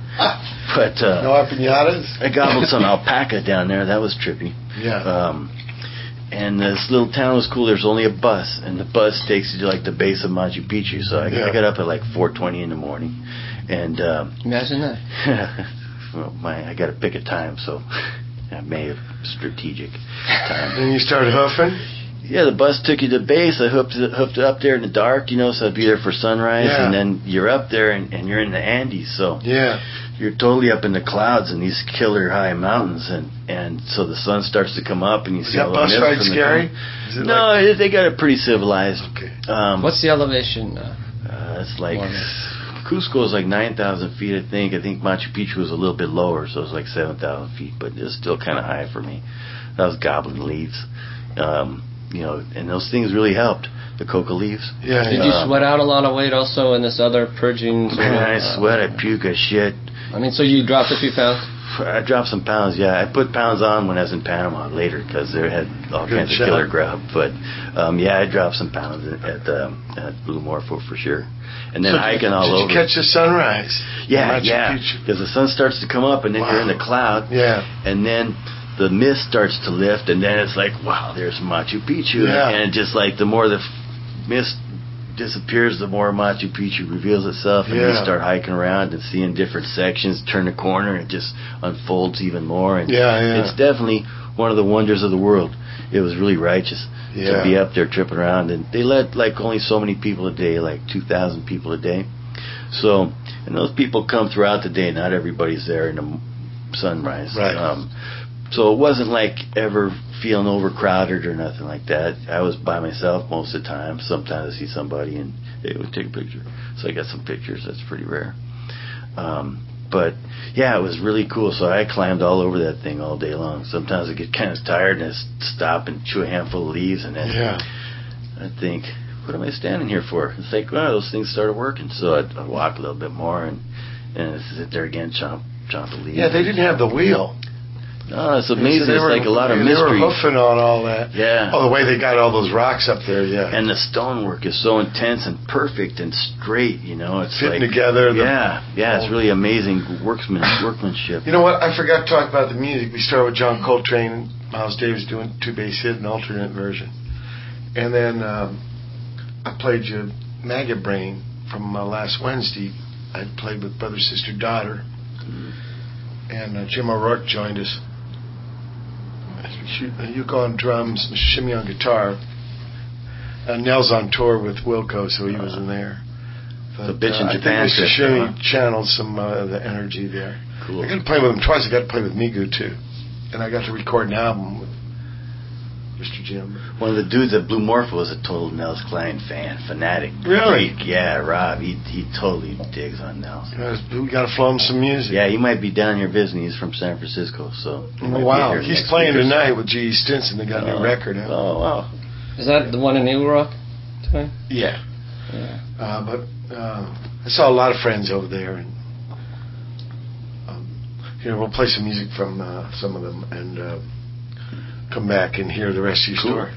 Speaker 5: But uh,
Speaker 1: No empanadas?
Speaker 5: I gobbled some alpaca down there. That was trippy.
Speaker 1: Yeah.
Speaker 5: Um, and this little town was cool. There's only a bus, and the bus takes you to like the base of Machu Picchu. So I,
Speaker 1: Yeah.
Speaker 5: I got up at like four twenty in the morning, and um,
Speaker 2: Imagine that.
Speaker 5: well, my I got to pick a time, so I made a strategic time.
Speaker 1: Then you start hoofing?
Speaker 5: Yeah, the bus took you to base. I hooked it, hooked it up there in the dark, you know, so I'd be there for sunrise,
Speaker 1: Yeah.
Speaker 5: and then you're up there and, and you're in the Andes, so
Speaker 1: Yeah.
Speaker 5: you're totally up in the clouds in these killer high mountains, and and so the sun starts to come up, and you
Speaker 1: Is
Speaker 5: see
Speaker 1: that
Speaker 5: all the
Speaker 1: bus
Speaker 5: mist
Speaker 1: ride
Speaker 5: from the
Speaker 1: scary?
Speaker 5: clouds.
Speaker 1: Is it
Speaker 5: No,
Speaker 1: like,
Speaker 5: it, they got it pretty civilized.
Speaker 1: okay.
Speaker 5: Um,
Speaker 2: What's the elevation? Uh,
Speaker 5: uh, it's like
Speaker 2: More or
Speaker 5: Cusco is like nine thousand feet, I think. I think Machu Picchu was a little bit lower, so it was like seven thousand feet, but it was still kind of high for me. I was gobbling leaves, um, you know, and those things really helped. The coca leaves.
Speaker 1: Yeah.
Speaker 2: did
Speaker 1: yeah.
Speaker 2: you sweat out a lot of weight also in this other purging? Sort of,
Speaker 5: Man, I
Speaker 2: uh,
Speaker 5: sweat, I puke, I shit.
Speaker 2: I mean, so you dropped a few pounds?
Speaker 5: I dropped some pounds, yeah. I put pounds on when I was in Panama later because they had all
Speaker 1: Good
Speaker 5: kinds
Speaker 1: shot.
Speaker 5: of killer grub. But um, yeah, I dropped some pounds at um, at Blue Morpho for sure. And then
Speaker 1: So did-
Speaker 5: hiking all
Speaker 1: did
Speaker 5: over.
Speaker 1: you catch the sunrise?
Speaker 5: yeah,
Speaker 1: in Machu
Speaker 5: yeah.
Speaker 1: Picchu?
Speaker 5: Because the sun starts to come up, and then you're in
Speaker 1: Wow.
Speaker 5: the cloud,
Speaker 1: Yeah.
Speaker 5: and then the mist starts to lift, and then it's like, wow, there's Machu Picchu,
Speaker 1: Yeah.
Speaker 5: and just like the more the f- mist disappears, the more Machu Picchu reveals itself, and
Speaker 1: Yeah.
Speaker 5: you start hiking around and seeing different sections. Turn the corner, and it just unfolds even more. And
Speaker 1: Yeah, yeah.
Speaker 5: it's definitely one of the wonders of the world. It was really righteous
Speaker 1: Yeah.
Speaker 5: to be up there tripping around, and they let like only so many people a day, like two thousand people a day. So, and those people come throughout the day. Not everybody's there in the sunrise.
Speaker 1: Right.
Speaker 5: Um, so it wasn't like ever feeling overcrowded or nothing like that. I was by myself most of the time. Sometimes I see somebody and they would take a picture. So I got some pictures. That's pretty rare. Um, but yeah, it was really cool. So I climbed all over that thing all day long. Sometimes I get kind of tired and I stop and chew a handful of leaves, and then
Speaker 1: Yeah.
Speaker 5: I think, what am I standing here for? It's like, well, those things started working. So I'd, I'd walk a little bit more and and I'd sit there again, chomp chomp a leaf.
Speaker 1: Yeah, they didn't have the wheel.
Speaker 5: No, it's
Speaker 1: So
Speaker 5: amazing.
Speaker 1: they
Speaker 5: It's
Speaker 1: were-
Speaker 5: like a lot of
Speaker 1: They
Speaker 5: mystery.
Speaker 1: were hoofing on all that.
Speaker 5: Yeah.
Speaker 1: Oh, the way they got all those rocks up there, yeah.
Speaker 5: And the stonework is so intense and perfect and straight, you know. It's
Speaker 1: Fitting
Speaker 5: like,
Speaker 1: together. The,
Speaker 5: yeah, yeah, it's really amazing workman, workmanship.
Speaker 1: You know what? I forgot to talk about the music. We started with John Coltrane and Miles Davis doing two bass hit and alternate version. And then um, I played you Maggot Brain from uh, last Wednesday. I played with Brother, Sister, Daughter. And uh, Jim O'Rourke joined us. You go on drums, Mister Shimmy on guitar. And Nell's on tour with Wilco, so he wasn't there. But,
Speaker 5: So bitch in
Speaker 1: uh,
Speaker 5: Japan
Speaker 1: I think Mister
Speaker 5: trip,
Speaker 1: Shimmy
Speaker 5: huh?
Speaker 1: channeled some uh, of the energy there.
Speaker 5: Cool.
Speaker 1: I got to play with him twice. I got to play with Migu too, and I got to record an album with Mister Jim.
Speaker 5: One of the dudes at Blue Morpho was a total Nels Klein fan, fanatic.
Speaker 1: Really?
Speaker 5: Freak. Yeah, Rob. He he totally digs on Nels.
Speaker 1: You know, we got to flow him some music.
Speaker 5: Yeah, he might be down here visiting. He's from San Francisco, so. he might
Speaker 1: Oh,
Speaker 5: be
Speaker 1: wow,
Speaker 5: here
Speaker 1: he's
Speaker 5: next
Speaker 1: playing
Speaker 5: week or so.
Speaker 1: tonight with G. E. Stinson. They got a
Speaker 5: Oh.
Speaker 1: new record out.
Speaker 5: Oh wow.
Speaker 2: Is that the one in Eagle Rock? Tonight?
Speaker 1: Yeah,
Speaker 2: Yeah.
Speaker 1: uh, but uh, I saw a lot of friends over there, and um, here we'll play some music from uh, some of them, and uh, come back and hear the rest of your
Speaker 5: Cool.
Speaker 1: story.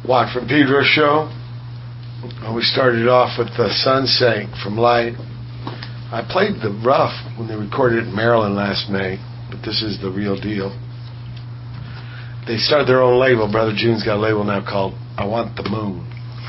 Speaker 1: Watt from Pedro show. We started off with The Sun Sank from Light. I played the rough when they recorded it in Maryland last May, but this is the real deal. They started their own label. Brother June's got a label now called I Want the Moon.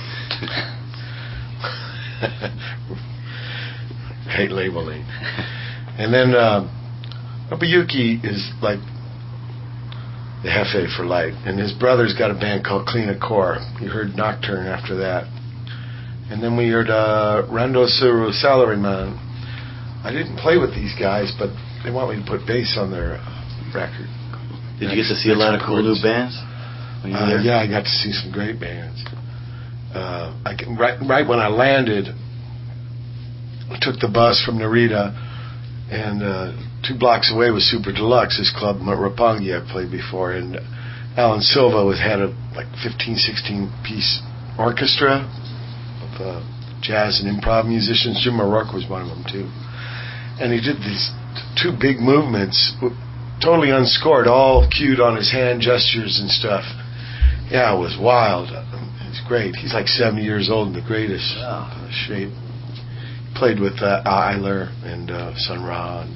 Speaker 1: Great labeling. And then uh, Nobuyuki is like the Hefe for Light. And his brother's got a band called Clean Accord. You heard Nocturne after that. And then we heard uh, Rando Suru Salaryman. I didn't play with these guys, but they want me to put bass on their uh, record.
Speaker 5: Did you get to see a lot of cool new bands?
Speaker 1: Uh, yeah, I got to see some great bands. Uh, I can, right, right when I landed, I took the bus from Narita, and uh, two blocks away was Super Deluxe, this club at Roppongi I played before, and Alan Silva was had a like fifteen, sixteen piece orchestra of uh, jazz and improv musicians. Jim O'Rourke was one of them too, and he did these two big movements, totally unscored, all cued on his hand gestures and stuff. Yeah, it was wild. It's great. He's like seventy years old in the greatest uh, shape. Played with uh, Eiler and uh, Sun Ra. And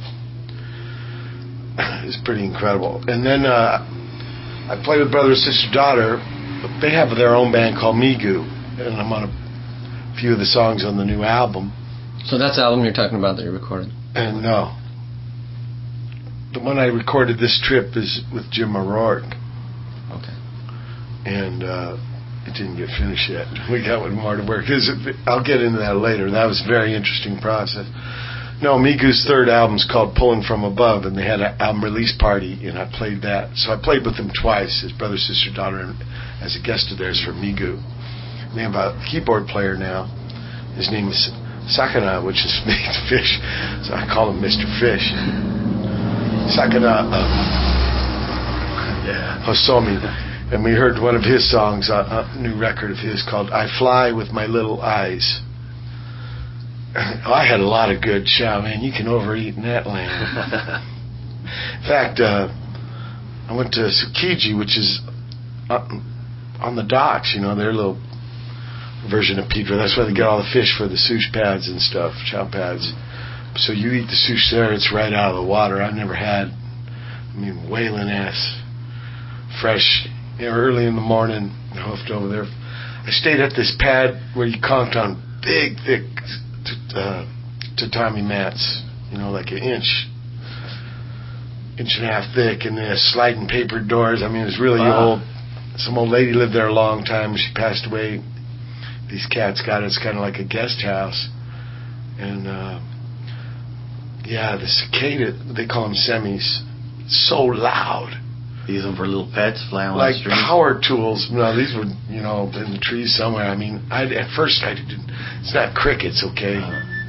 Speaker 1: it was pretty incredible. And then uh, I played with Brother, Sister, Daughter. They have their own band called Migu, and I'm on a few of the songs on the new album.
Speaker 2: So that's the album you're talking about that you recorded?
Speaker 1: And no. The one I recorded this trip is with Jim O'Rourke.
Speaker 2: Okay.
Speaker 1: And uh, it didn't get finished yet. We got one more to work. I'll get into that later. That was a very interesting process. No, Migu's third album's called Pulling From Above, and they had an album release party, and I played that. So I played with them twice, his brother, sister, daughter, and as a guest of theirs for Migu. And they have a keyboard player now. His name is Sakana, which is made fish, so I call him Mister Fish. Sakana uh, yeah. Hosomi. And we heard one of his songs, a, a new record of his called I Fly With My Little Eyes. Oh, I had a lot of good chow, man. You can overeat in that land. In fact, uh, I went to Tsukiji, which is on the docks, you know, their little version of Pedro. That's where they get all the fish for the sushi pads and stuff, chow pads. So you eat the sushi there, it's right out of the water. I've never had, I mean, whaling ass, fresh, you know, early in the morning, hoofed over there. I stayed at this pad where you conked on big, thick uh, tatami mats, you know, like an inch, inch and a half thick, and then sliding paper doors. I mean, it was really wow. old. Some old lady lived there a long time. She passed away. These cats got it. It's kind of like a guest house. And, uh, yeah, the cicada, they call them semis, so loud.
Speaker 5: Use them for little pets, flying on
Speaker 1: like
Speaker 5: the street? Like
Speaker 1: power tools. No, these were, you know, in the trees somewhere. I mean, I at first I didn't. It's not crickets, okay?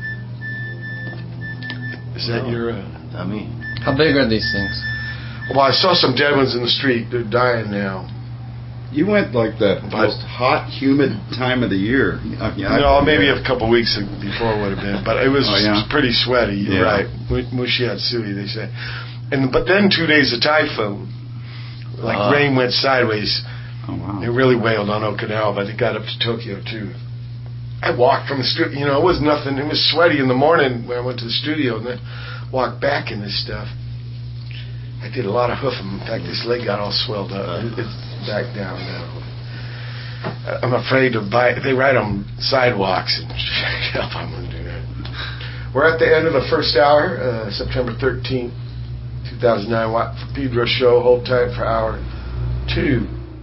Speaker 1: Is that
Speaker 5: no,
Speaker 1: your? Uh,
Speaker 5: not me.
Speaker 2: How big are these things?
Speaker 1: Well, I saw some dead ones in the street. They're dying now.
Speaker 3: You went like the
Speaker 1: But,
Speaker 3: most hot, humid time of the year. I mean,
Speaker 1: no, maybe a couple weeks before would have been, but it was,
Speaker 3: oh, yeah?
Speaker 1: it was pretty sweaty. You're
Speaker 3: yeah.
Speaker 1: right. Mushiatsui, they say. And but then two days of typhoon. Like uh, rain went sideways.
Speaker 3: Oh, wow.
Speaker 1: It really wailed on Okinawa, but it got up to Tokyo too. I walked from the studio. You know, it was nothing. It was sweaty in the morning when I went to the studio, and then walked back in this stuff. I did a lot of hoofing. In fact, this leg got all swelled up. It's back down now. I'm afraid to buy. They ride on sidewalks, and help, I'm going to do that. We're at the end of the first hour, uh, September thirteenth. two thousand nine Watt for Pedro show. Hold tight for hour two.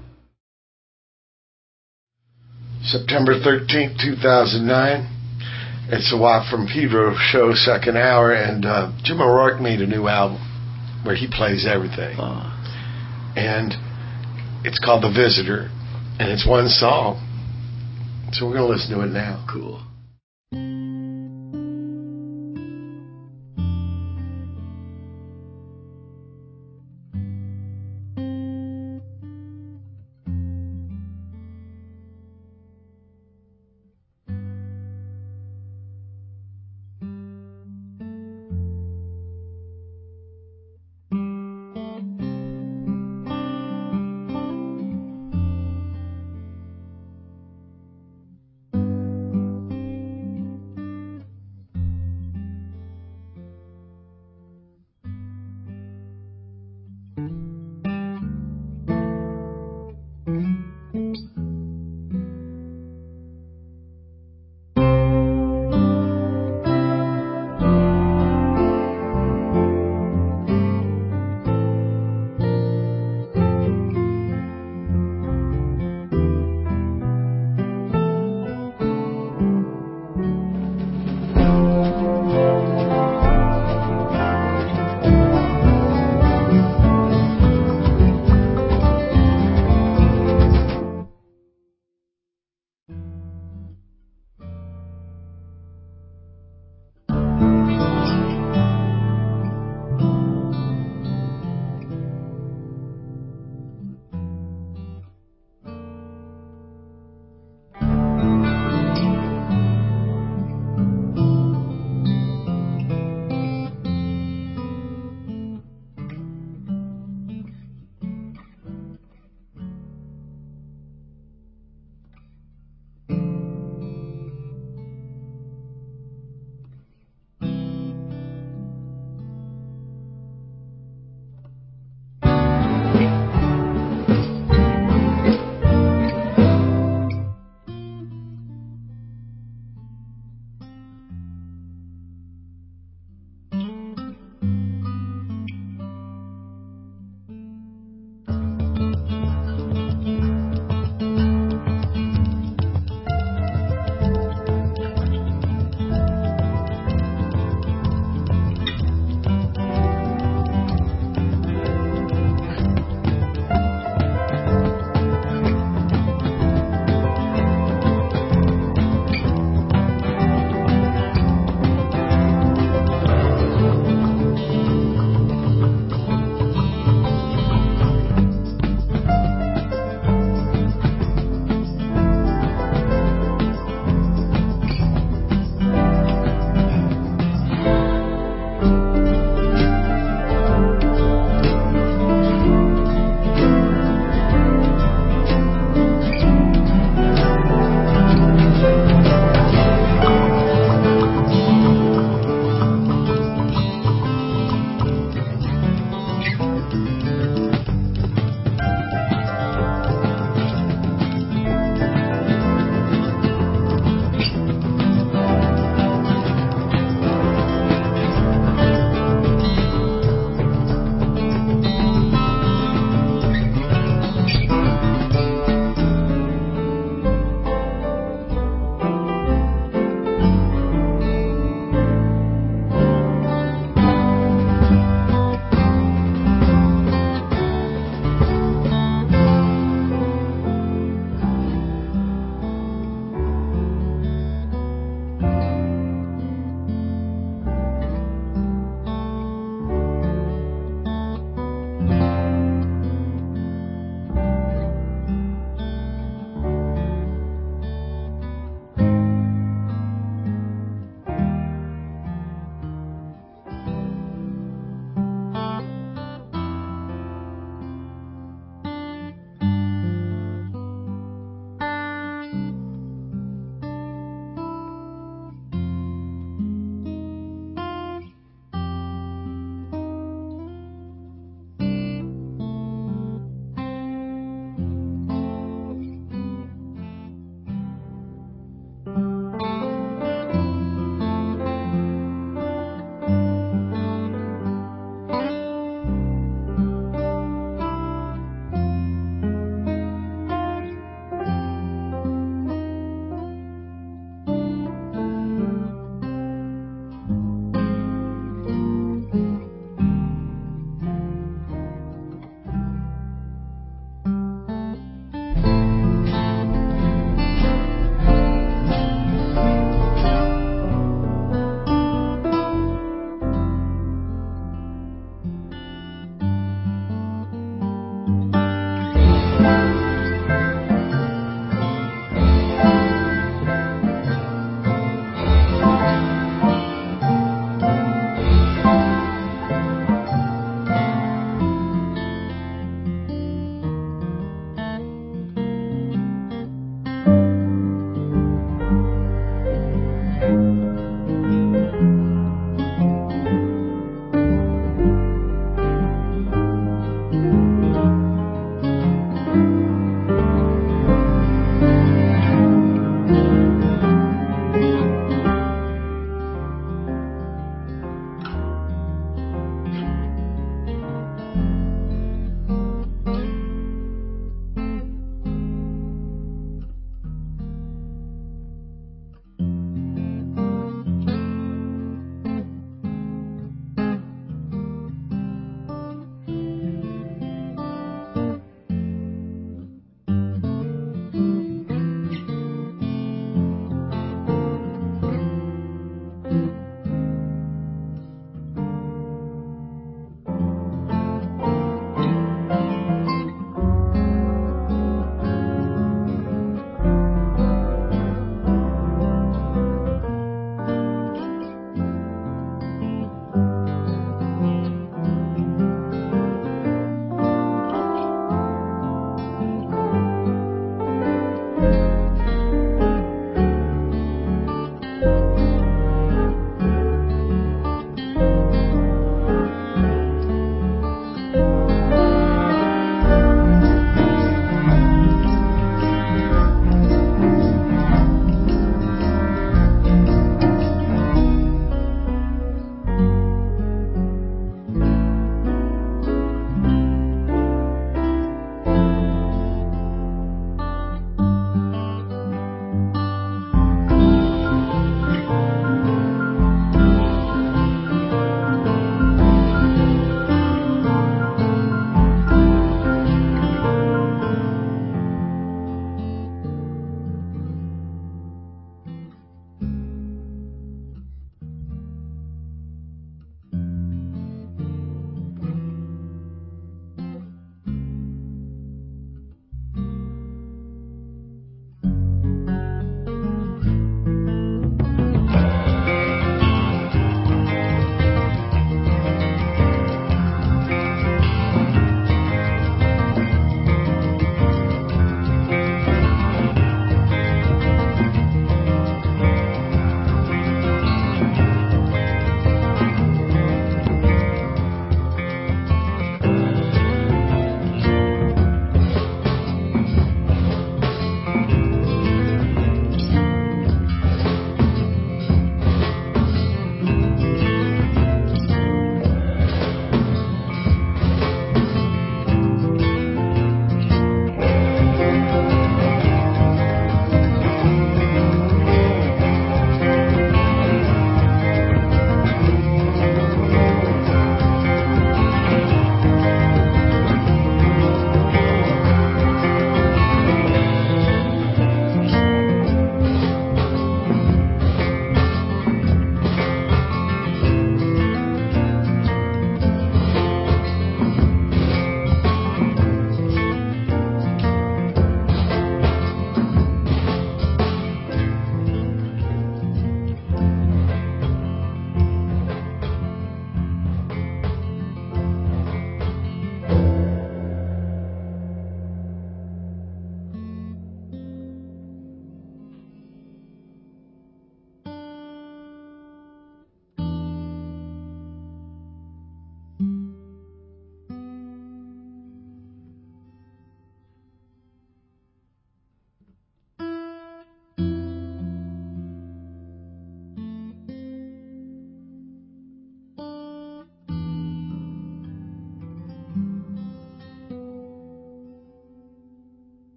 Speaker 1: September thirteenth, two thousand nine. It's a Watt from Pedro show, second hour, and uh, Jim O'Rourke made a new album where he plays everything. Uh. And it's called The Visitor, and it's one song. So we're going to listen to it now.
Speaker 5: Cool.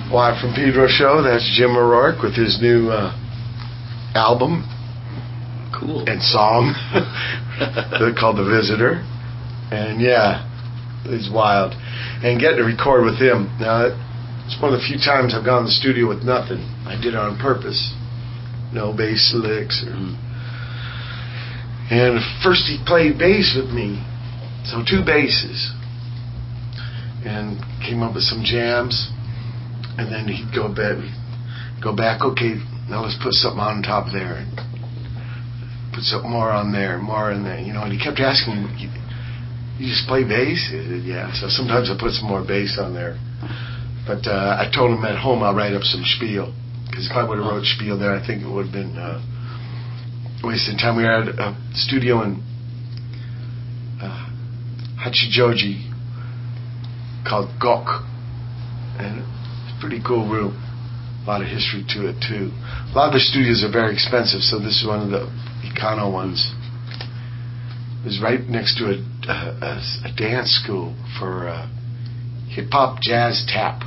Speaker 1: Watt from Pedro show. That's Jim O'Rourke with his new uh, album.
Speaker 5: Cool.
Speaker 1: And song. They're called The Visitor. And yeah, it's wild. And getting to record with him. Now, it's one of the few times I've gone to the studio with nothing. I did it on purpose. No bass licks. Or, mm. And first he played bass with me. So two basses. And came up with some jams. And then he'd go back, go back, okay, now let's put something on top there. And put something more on there, more on there. You know, and he kept asking me, you, you just play bass? I said, yeah. So sometimes I put some more bass on there. But uh, I told him at home I'll write up some spiel. Because if I would have wrote spiel there, I think it would have been uh, wasting time. We were at a studio in uh, Hachijoji called Gok. And pretty cool room. A lot of history to it too. A lot of the studios are very expensive, so this is one of the econo ones. It was right next to a, a, a dance school for uh, hip hop, jazz, tap.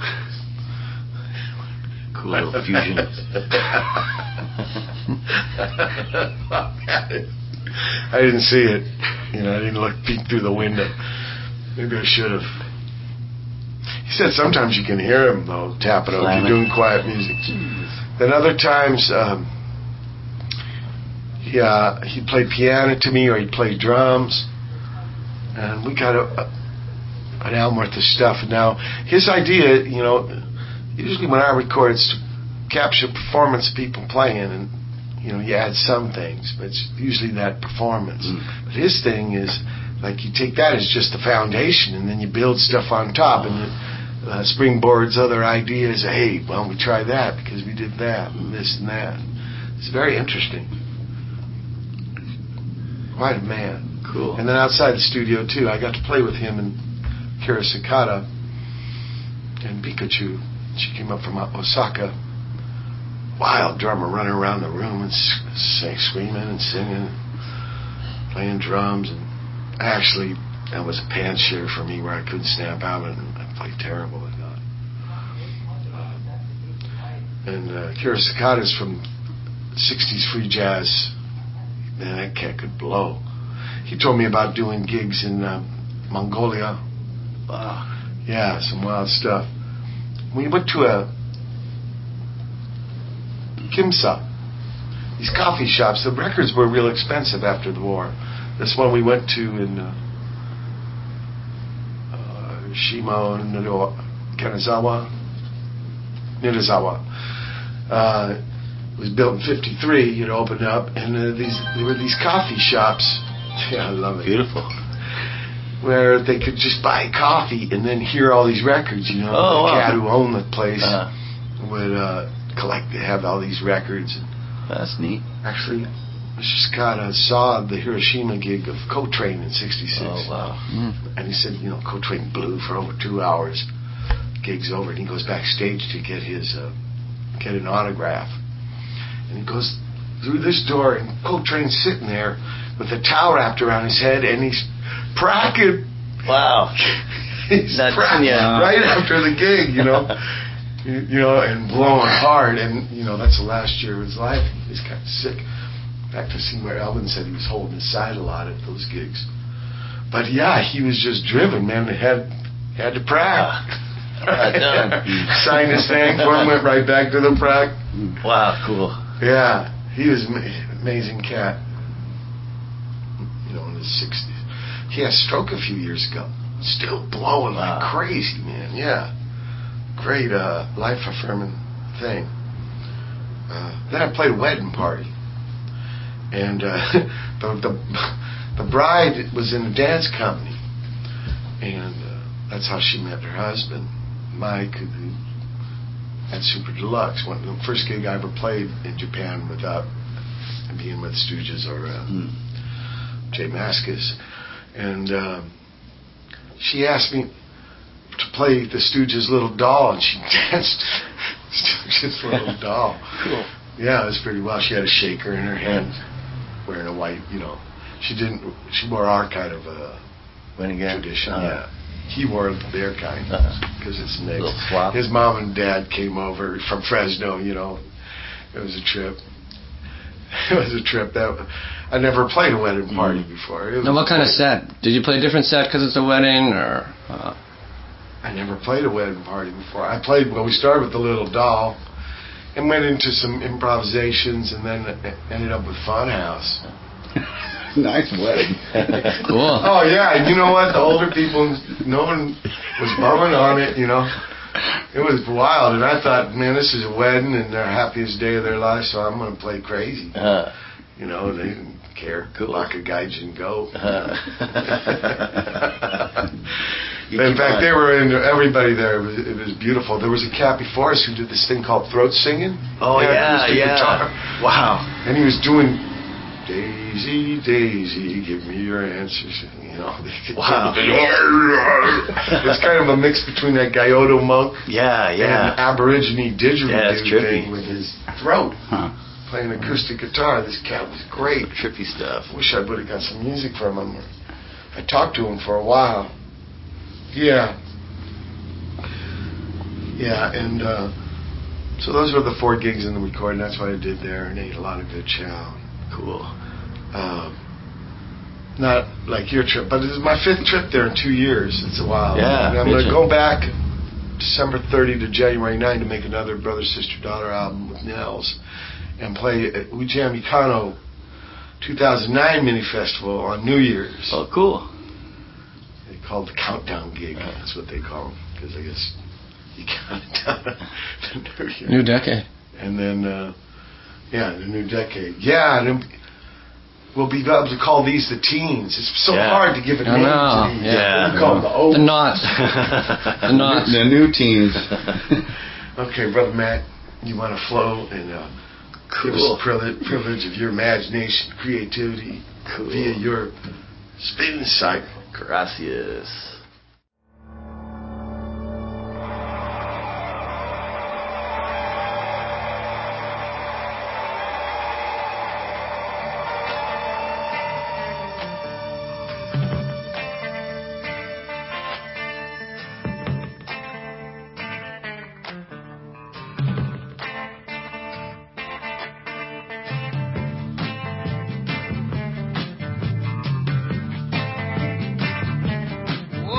Speaker 5: Cool little fusion.
Speaker 1: I didn't see it. You know, I didn't look peek through the window. Maybe I should have. He said sometimes you can hear him, though, tapping out if you're doing quiet music. Then other times, um, he, uh, he'd play piano to me or he'd play drums. And we got a, a, an album worth of stuff. And now, his idea, you know, usually when I record, it's to capture performance of people playing. And, you know, you add some things, but it's usually that performance. Mm. But his thing is, like, you take that as just the foundation, and then you build stuff on top, and you uh, springboards other ideas. Hey, why don't we try that because we did that and this and that. It's very interesting. Quite a man.
Speaker 5: Cool.
Speaker 1: And then outside the studio too, I got to play with him and Kira Sakata and Pikachu. She came up from Osaka. Wild drummer running around the room and sing, screaming and singing, playing drums. And actually, that was a pants share for me where I couldn't snap out of it, and I played terrible, I thought. Uh, and uh, Kira Sakata's from sixties free jazz. Man, that cat could blow. He told me about doing gigs in uh, Mongolia. Uh, yeah, some wild stuff. We went to a Kimsa, these coffee shops. The records were real expensive after the war. This one we went to in uh, uh, Shimo, Kanazawa, Nirazawa. Uh, it was built in fifty-three. It opened up, and uh, these there were these coffee shops. Yeah, I love it.
Speaker 5: Beautiful.
Speaker 1: Where they could just buy coffee and then hear all these records. You know,
Speaker 5: oh,
Speaker 1: the
Speaker 5: wow.
Speaker 1: cat who owned the place
Speaker 5: uh,
Speaker 1: would uh, collect. They have all these records.
Speaker 5: That's neat.
Speaker 1: Actually, Mister Sakata saw the Hiroshima gig of Coltrane in sixty-six.
Speaker 5: Oh, wow. Mm.
Speaker 1: And he said, you know, Coltrane blew for over two hours. Gig's over. And he goes backstage to get his, uh, get an autograph. And he goes through this door, and Coltrane's sitting there with a towel wrapped around his head, and he's pracking.
Speaker 5: Wow.
Speaker 1: He's
Speaker 5: That's,
Speaker 1: pracking
Speaker 5: yeah.
Speaker 1: right after the gig, you know. you, you know, and blowing hard. And, you know, that's the last year of his life. He's kind of sick. In fact, I seen where Elvin said he was holding his side a lot at those gigs. But yeah, he was just driven, man. They had had to prac.
Speaker 5: Uh, right done.
Speaker 1: Signed his thing for him, went right back to the prac.
Speaker 5: Wow, cool.
Speaker 1: Yeah, he was an amazing cat. You know, in his sixties. He had a stroke a few years ago. Still blowing wow. like crazy, man. Yeah. Great uh, life-affirming thing. Uh, then I played a wedding party. And uh, the, the the bride was in a dance company, and uh, that's how she met her husband, Mike, who had Super Deluxe. One the first gig I ever played in Japan without being with Stooges or uh, mm. Jay Mascis, and uh, she asked me to play the Stooges' Little Doll, and she danced Stooges' Little Doll.
Speaker 5: Cool.
Speaker 1: Yeah, it was pretty well. She had a shaker in her hand. Wearing a white, you know, she didn't. She wore our kind of uh,
Speaker 5: Renegade.
Speaker 1: tradition,
Speaker 5: uh,
Speaker 1: yeah. He wore their kind because it's
Speaker 5: Little
Speaker 1: mixed.
Speaker 5: swap.
Speaker 1: His mom and dad came over from Fresno. You know, it was a trip. It was a trip that I never played a wedding party before. It
Speaker 2: Now,
Speaker 1: was
Speaker 2: what kind of
Speaker 1: great.
Speaker 2: set? Did you play a different set because it's a wedding, or? Uh,
Speaker 1: I never played a wedding party before. I played, well, we started with the Little Doll and went into some improvisations and then ended up with Funhouse.
Speaker 3: Nice wedding.
Speaker 2: cool.
Speaker 1: Oh, yeah, and you know what? The older people, no one was bumming on it, you know. It was wild, and I thought, man, this is a wedding and their happiest day of their life, so I'm going to play crazy.
Speaker 5: Uh,
Speaker 1: You know, they didn't care.
Speaker 5: Cool.
Speaker 1: Lock a gaijin go.
Speaker 5: uh. You
Speaker 1: In
Speaker 5: keep
Speaker 1: fact,
Speaker 5: on.
Speaker 1: they were in everybody there. It was, it was beautiful. There was a Cappy Forrest who did this thing called throat singing.
Speaker 5: Oh,
Speaker 1: He had
Speaker 5: yeah,
Speaker 1: acoustic
Speaker 5: yeah.
Speaker 1: guitar,
Speaker 5: Wow.
Speaker 1: and he was doing Daisy, Daisy, give me your answers. You know,
Speaker 5: Wow.
Speaker 1: It's kind of a mix between that Gyoto monk
Speaker 5: Yeah,
Speaker 1: and
Speaker 5: yeah.
Speaker 1: Aborigine didgeridoo
Speaker 5: Yeah, it's trippy.
Speaker 1: thing with his throat,
Speaker 3: Huh.
Speaker 1: playing acoustic guitar. This cat was great.
Speaker 5: Trippy stuff.
Speaker 1: Wish I would have got some music from him. I talked to him for a while. Yeah. Yeah, and uh, so those were the four gigs in the recording. That's what I did there, and ate a lot of good chow.
Speaker 5: Cool.
Speaker 1: Um, not like your trip, but this is my fifth trip there in two years. It's a while.
Speaker 5: Yeah,
Speaker 1: And I'm going to
Speaker 5: bitchin'.
Speaker 1: go back December thirtieth to January ninth to make another Brother, Sister, Daughter album with Nels and play at Ujam Mikano two thousand nine mini festival on New Year's.
Speaker 5: Oh, cool.
Speaker 1: They call it the countdown gig. That's what they call them, because I guess you count it down to New Year.
Speaker 2: New decade.
Speaker 1: And then, uh, yeah, the new decade. Yeah, and then we'll be able to call these the teens. It's so
Speaker 5: Yeah.
Speaker 1: hard to give a
Speaker 2: I
Speaker 1: name
Speaker 2: know,
Speaker 1: to these.
Speaker 5: yeah.
Speaker 1: We call them the
Speaker 2: The
Speaker 1: old.
Speaker 2: knots. The knots.
Speaker 3: The new teens.
Speaker 1: Okay, Brother Matt, you want to flow and uh, give us
Speaker 5: Cool.
Speaker 1: the privilege, privilege of your imagination, creativity,
Speaker 5: Cool.
Speaker 1: via your spinning cycle.
Speaker 5: Gracias.
Speaker 6: Whoa.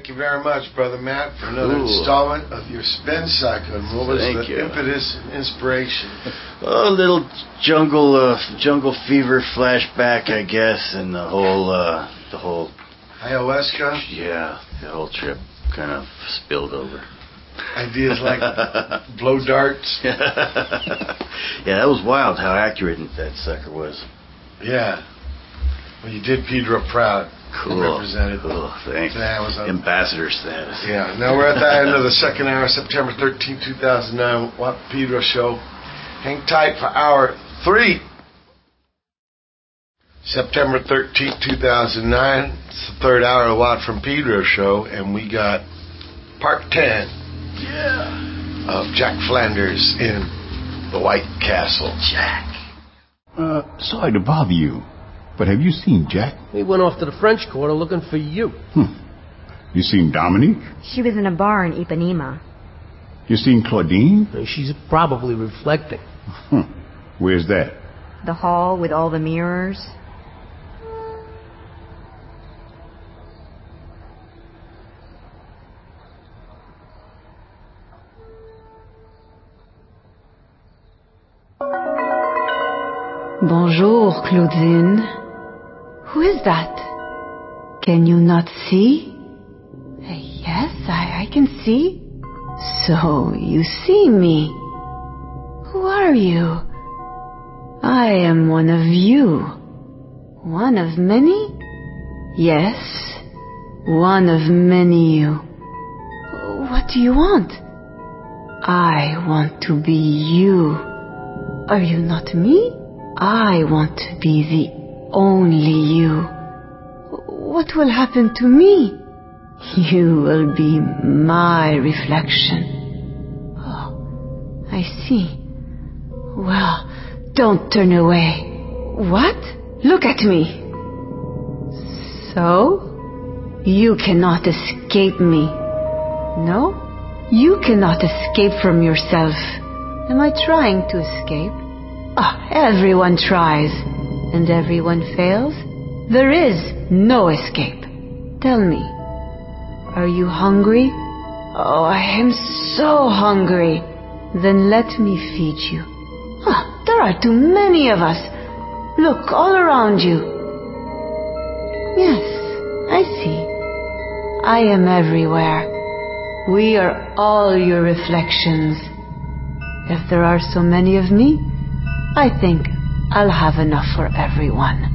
Speaker 1: Thank you very much, Brother Matt, for another
Speaker 5: Cool.
Speaker 1: installment of your spin cycle. What was
Speaker 5: Thank
Speaker 1: the
Speaker 5: you.
Speaker 1: impetus, inspiration?
Speaker 5: Oh, a little jungle, uh, jungle fever flashback, I guess, and the whole, uh, the whole,
Speaker 1: Ayahuasca?
Speaker 5: yeah, the whole trip kind of spilled over.
Speaker 1: Ideas like blow darts?
Speaker 5: Yeah, that was wild how accurate that sucker was.
Speaker 1: Yeah. Well, you did Pedro proud.
Speaker 5: Cool.
Speaker 1: Represented.
Speaker 5: Cool. Thanks.
Speaker 1: That was on-
Speaker 5: Ambassador status.
Speaker 1: Yeah. Now we're at the end of the second hour, September thirteenth, two thousand nine, Watt Pedro Show. Hang tight for hour three. September thirteenth, two thousand nine. It's the third hour of the Watt from Pedro Show, and we got part ten.
Speaker 5: Yeah.
Speaker 1: Of Jack Flanders in The White Castle.
Speaker 5: Jack.
Speaker 6: Uh, sorry to bother you, but have you seen Jack?
Speaker 7: He went off to the French Quarter looking for you.
Speaker 6: Hmm. You seen Dominique?
Speaker 8: She was in a bar in Ipanema.
Speaker 6: You seen Claudine?
Speaker 7: She's probably reflecting.
Speaker 6: Hmm. Where's that?
Speaker 8: The hall with all the mirrors.
Speaker 9: Bonjour, Claudine. Who is that? Can you not see? Yes, I, I can see. So, you see me. Who are you? I am one of you. One of many? Yes, one of many you. What do you want? I want to be you. Are you not me? I want to be the only you. What will happen to me? You will be my reflection. Oh, I see. Well, don't turn away. What? Look at me. So? You cannot escape me. No? You cannot escape from yourself. Am I trying to escape? Ah, everyone tries, and everyone fails. There is no escape. Tell me, are you hungry? Oh, I am so hungry. Then let me feed you. Ah, there are too many of us. Look all around you. Yes, I see. I am everywhere. We are all your reflections. If there are so many of me, I think I'll have enough for everyone.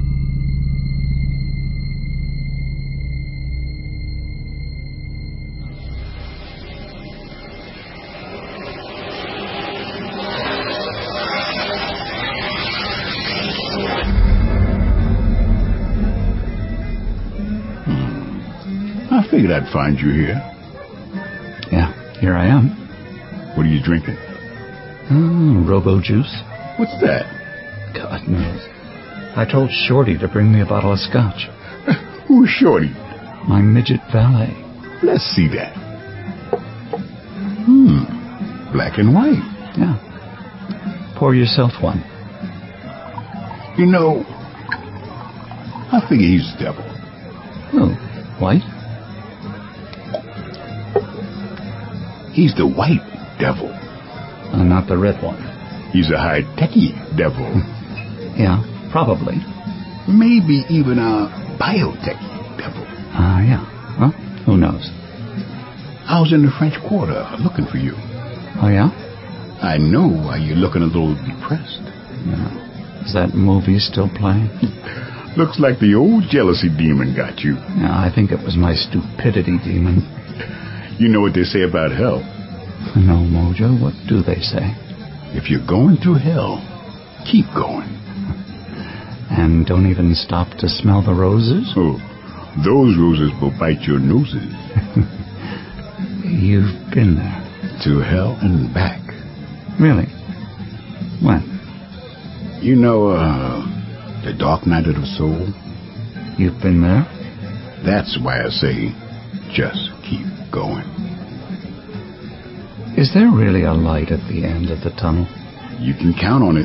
Speaker 6: Hmm. I figured I'd find you here.
Speaker 10: Yeah, here I am.
Speaker 6: What are you drinking?
Speaker 10: Oh, Robo Juice.
Speaker 6: What's that?
Speaker 10: God knows. I told Shorty to bring me a bottle of scotch.
Speaker 6: Who's Shorty?
Speaker 10: My midget valet.
Speaker 6: Let's see that. Hmm. Black and white.
Speaker 10: Yeah. Pour yourself one.
Speaker 6: You know, I figure he's the devil.
Speaker 10: Oh, white?
Speaker 6: He's the white devil.
Speaker 10: Uh, not the red one.
Speaker 6: He's a high-techy devil.
Speaker 10: Yeah, probably.
Speaker 6: Maybe even a biotechy devil.
Speaker 10: Ah, uh, yeah. Well, who knows?
Speaker 6: I was in the French Quarter looking for you.
Speaker 10: Oh, yeah?
Speaker 6: I know why you're looking a little depressed.
Speaker 10: Yeah. Is that movie still playing?
Speaker 6: Looks like the old jealousy demon got you.
Speaker 10: Yeah, I think it was my stupidity demon.
Speaker 6: You know what they say about hell?
Speaker 10: No, Mojo. What do they say?
Speaker 6: If you're going through hell, keep going.
Speaker 10: And don't even stop to smell the roses?
Speaker 6: Oh, those roses will bite your noses.
Speaker 10: You've been there.
Speaker 6: To hell and back.
Speaker 10: Really? When?
Speaker 6: You know, uh, the dark night of the soul?
Speaker 10: You've been there?
Speaker 6: That's why I say, just keep going.
Speaker 10: Is there really a light at the end of the tunnel?
Speaker 6: You can count on it.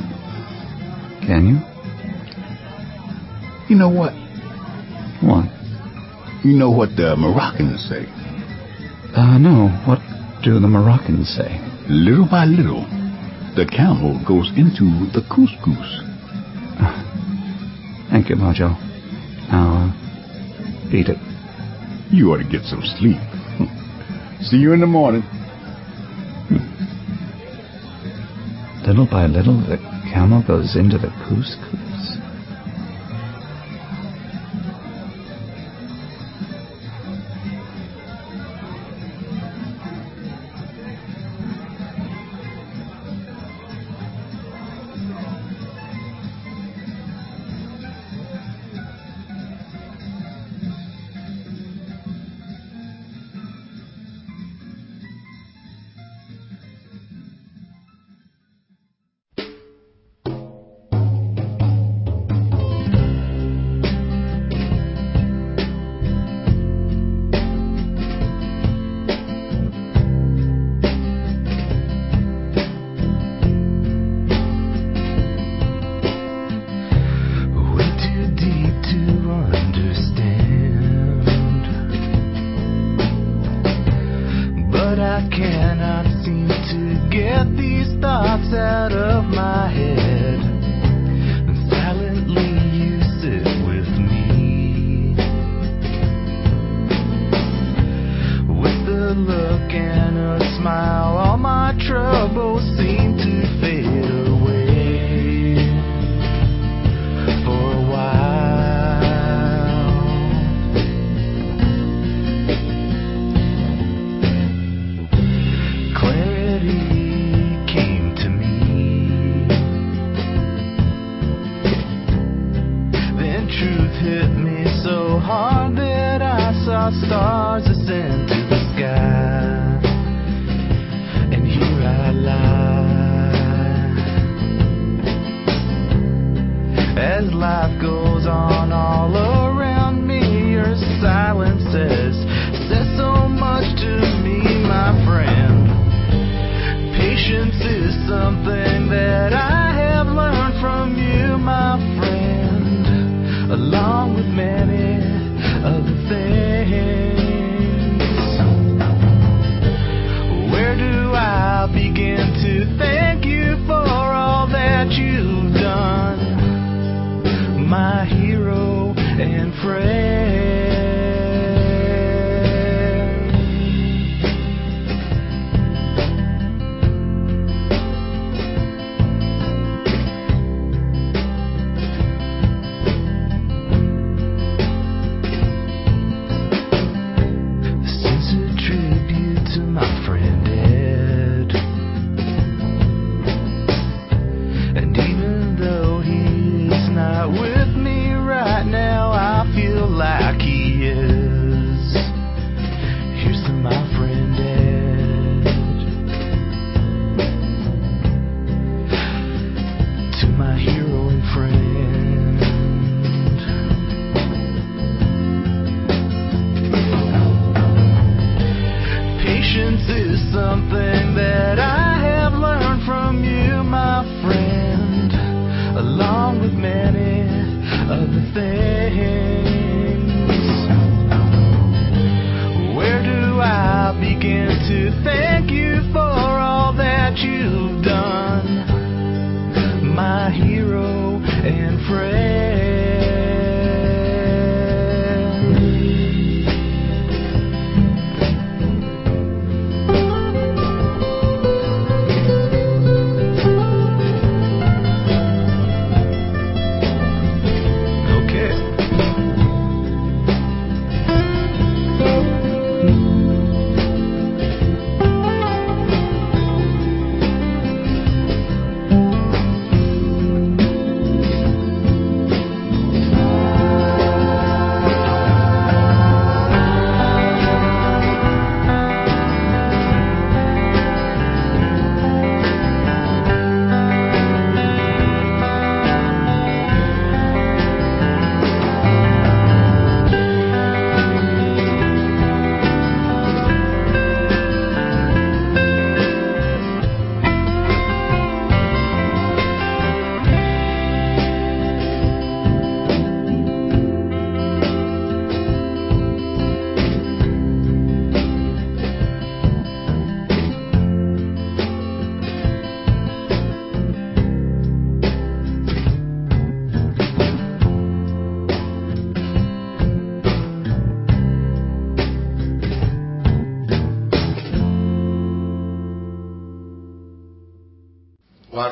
Speaker 10: Can you?
Speaker 6: You know what?
Speaker 10: What?
Speaker 6: You know what the Moroccans say?
Speaker 10: Uh, no. What do the Moroccans say?
Speaker 6: Little by little, the camel goes into the couscous.
Speaker 10: Uh, thank you, Mojo. Now, uh, beat it.
Speaker 6: You ought to get some sleep. See you in the morning.
Speaker 10: Little by little, the camel goes into the couscous.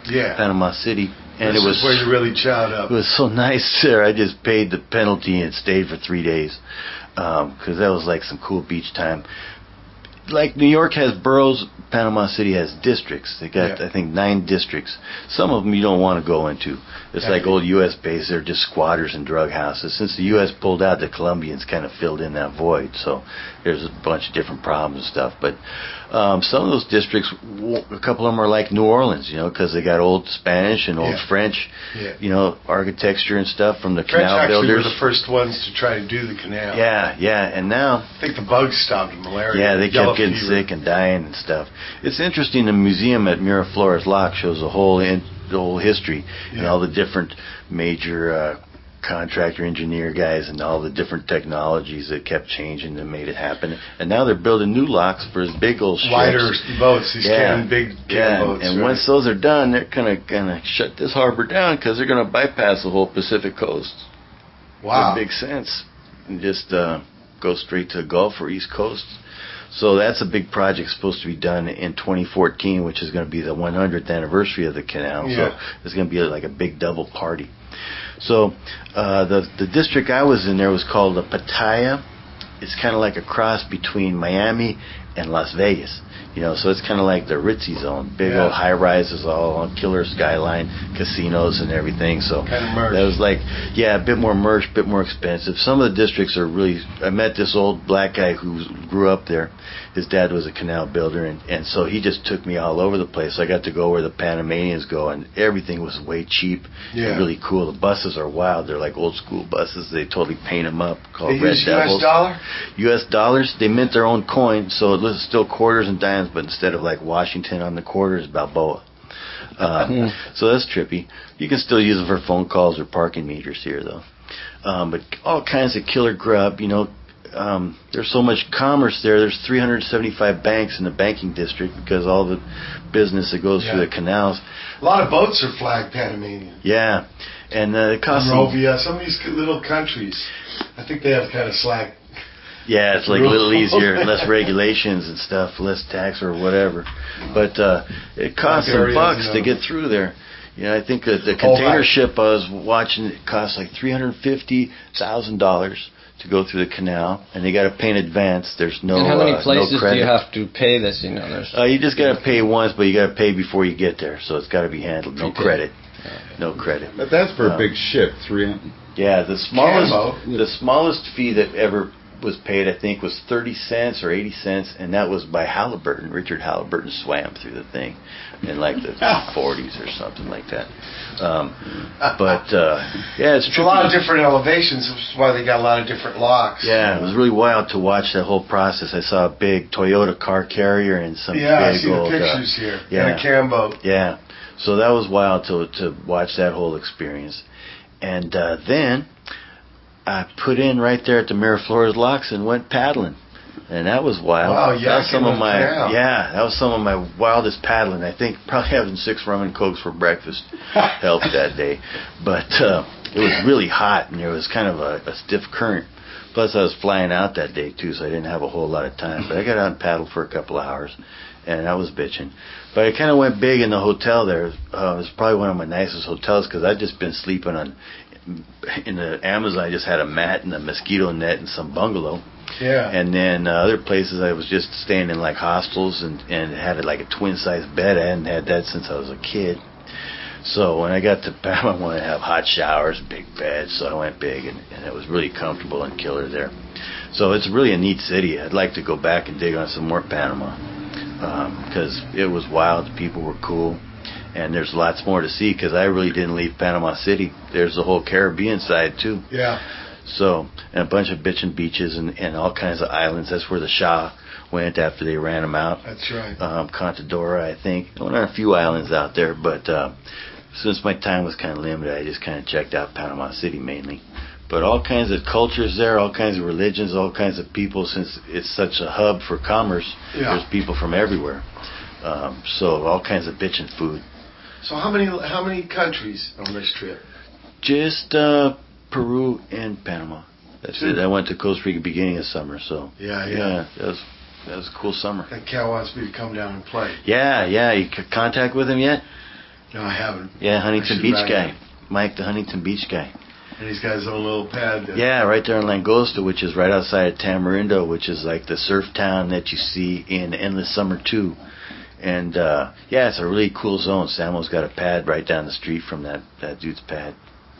Speaker 1: Yeah.
Speaker 5: Panama City. And
Speaker 1: this
Speaker 5: it was
Speaker 1: is where you really chowed up.
Speaker 5: It was so nice there. I just paid the penalty and stayed for three days because um, that was like some cool beach time. Like New York has boroughs, Panama City has districts. They got, yeah. I think, nine districts. Some of them you don't want to go into. It's yeah. like old U S bases. They're just squatters and drug houses. Since the U S pulled out, the Colombians kind of filled in that void. So there's a bunch of different problems and stuff. But um, some of those districts, a couple of them are like New Orleans, you know, because they got old Spanish and old yeah. French, yeah. you know, architecture and stuff from the
Speaker 1: French
Speaker 5: canal builders.
Speaker 1: French actually were the first ones to try to do the canal.
Speaker 5: Yeah, yeah. And now...
Speaker 1: I think the bugs stopped the malaria.
Speaker 5: Yeah, they kept getting
Speaker 1: fever.
Speaker 5: sick and dying and stuff. It's interesting. The museum at Miraflores Lock shows a whole in, the whole history yeah. and all the different major uh, contractor engineer guys and all the different technologies that kept changing and made it happen. And now they're building new locks for his big old ships.
Speaker 1: Wider boats, these
Speaker 5: yeah.
Speaker 1: cannon, big cannon
Speaker 5: yeah.
Speaker 1: boats.
Speaker 5: And
Speaker 1: right?
Speaker 5: once those are done, they're gonna gonna shut this harbor down because they're gonna bypass the whole Pacific coast.
Speaker 1: Wow,
Speaker 5: it makes sense. And just uh, go straight to the Gulf or East Coast. So that's a big project supposed to be done in twenty fourteen, which is going to be the one hundredth anniversary of the canal.
Speaker 1: Yeah.
Speaker 5: So it's going to be like a big double party. So uh, the the district I was in there was called the Pattaya. It's kind of like a cross between Miami and Las Vegas. You know, so it's kind of like the Ritzy zone. Big yeah. old high-rises all on killer skyline, casinos and everything. So
Speaker 1: kind of merged.
Speaker 5: That was like, yeah, a bit more merged, a bit more expensive. Some of the districts are really... I met this old black guy who grew up there. His dad was a canal builder, and, and so he just took me all over the place. I got to go where the Panamanians go, and everything was way cheap
Speaker 1: yeah.
Speaker 5: and really cool. The buses are wild. They're like old-school buses. They totally paint them up, called
Speaker 1: they
Speaker 5: Red
Speaker 1: use
Speaker 5: Devils.
Speaker 1: U S dollar?
Speaker 5: U S dollars. They mint their own coin, so it was still quarters and dimes, but instead of like Washington on the quarters, Balboa. Um, so that's trippy. You can still use them for phone calls or parking meters here, though. Um, but all kinds of killer grub, you know. Um, there's so much commerce there. There's three hundred seventy-five banks in the banking district because all the business that goes yeah. through the canals.
Speaker 1: A lot of boats are flagged Panamanian.
Speaker 5: Yeah, and uh, it costs
Speaker 1: Monrovia, some of these little countries. I think they have kind of slack.
Speaker 5: Yeah, it's like a little easier, less regulations and stuff, less tax or whatever. But uh, it costs some bucks you know. to get through there. You know, I think that the container oh, ship I was watching, it costs like three hundred fifty thousand dollars to go through the canal, and you got to pay in advance. There's no
Speaker 2: And how many
Speaker 5: uh,
Speaker 2: places
Speaker 5: no credit.
Speaker 2: do you have to pay this? You know, there's
Speaker 5: uh, you just got to pay once, but you got to pay before you get there, so it's got to be handled. No okay. credit, no credit.
Speaker 3: But that's for
Speaker 5: um,
Speaker 3: a big ship, three.
Speaker 5: Yeah, the smallest,
Speaker 1: Cambo.
Speaker 5: the smallest fee that ever was paid, I think, was thirty cents or eighty cents, and that was by Halliburton. Richard Halliburton swam through the thing in like the forties or something like that. Um, but uh, yeah, it's,
Speaker 1: it's a lot of different elevations, which is why they got a lot of different locks.
Speaker 5: Yeah, it was really wild to watch that whole process. I saw a big Toyota car carrier and some
Speaker 1: yeah,
Speaker 5: big
Speaker 1: I see
Speaker 5: old
Speaker 1: the pictures
Speaker 5: uh,
Speaker 1: here.
Speaker 5: Yeah,
Speaker 1: and a cambo.
Speaker 5: Yeah, so that was wild to to watch that whole experience, and uh, then I put in right there at the Miraflores Locks and went paddling. And that was wild.
Speaker 1: Wow, yeah,
Speaker 5: that was some of my
Speaker 1: canal.
Speaker 5: yeah, that was some of my wildest paddling. I think probably having six rum and cokes for breakfast helped that day. But uh, it was really hot, and there was kind of a, a stiff current. Plus, I was flying out that day too, so I didn't have a whole lot of time. But I got out and paddled for a couple of hours, and I was bitching. But I kind of went big in the hotel there. Uh, it was probably one of my nicest hotels because I'd just been sleeping on in the Amazon. I just had a mat and a mosquito net and some bungalow.
Speaker 1: Yeah.
Speaker 5: And then uh, other places I was just staying in like hostels and, and had like a twin-sized bed. I hadn't had that since I was a kid. So when I got to Panama, I wanted to have hot showers, big beds, so I went big, and, and it was really comfortable and killer there. So it's really a neat city. I'd like to go back and dig on some more Panama because um, it was wild. The people were cool. And there's lots more to see because I really didn't leave Panama City. There's the whole Caribbean side, too.
Speaker 1: Yeah.
Speaker 5: So, and a bunch of bitchin' beaches and, and all kinds of islands. That's where the Shah went after they ran him out.
Speaker 1: That's right.
Speaker 5: Um, Contadora, I think. There were a few islands out there, but uh, since my time was kind of limited, I just kind of checked out Panama City mainly. But all kinds of cultures there, all kinds of religions, all kinds of people. Since it's such a hub for commerce,
Speaker 1: yeah.
Speaker 5: there's people from everywhere. Um, so all kinds of bitchin' food.
Speaker 1: So how many how many countries on this trip?
Speaker 5: Just uh, Peru and Panama. That's Two. it. I went to Costa Rica beginning of summer, so
Speaker 1: yeah, yeah,
Speaker 5: yeah that was that was a cool summer.
Speaker 1: That Cal wants me to come down and play.
Speaker 5: Yeah, yeah. You c- contact with him yet?
Speaker 1: No, I haven't.
Speaker 5: Yeah,
Speaker 1: I
Speaker 5: Huntington
Speaker 1: should
Speaker 5: Beach
Speaker 1: write
Speaker 5: guy.
Speaker 1: it.
Speaker 5: Mike, the Huntington Beach guy.
Speaker 1: And he's got his own little pad. There.
Speaker 5: Yeah, right there in Langosta, which is right outside of Tamarindo, which is like the surf town that you see in Endless Summer two. And, uh, yeah, it's a really cool zone. Samuel's got a pad right down the street from that, that dude's pad.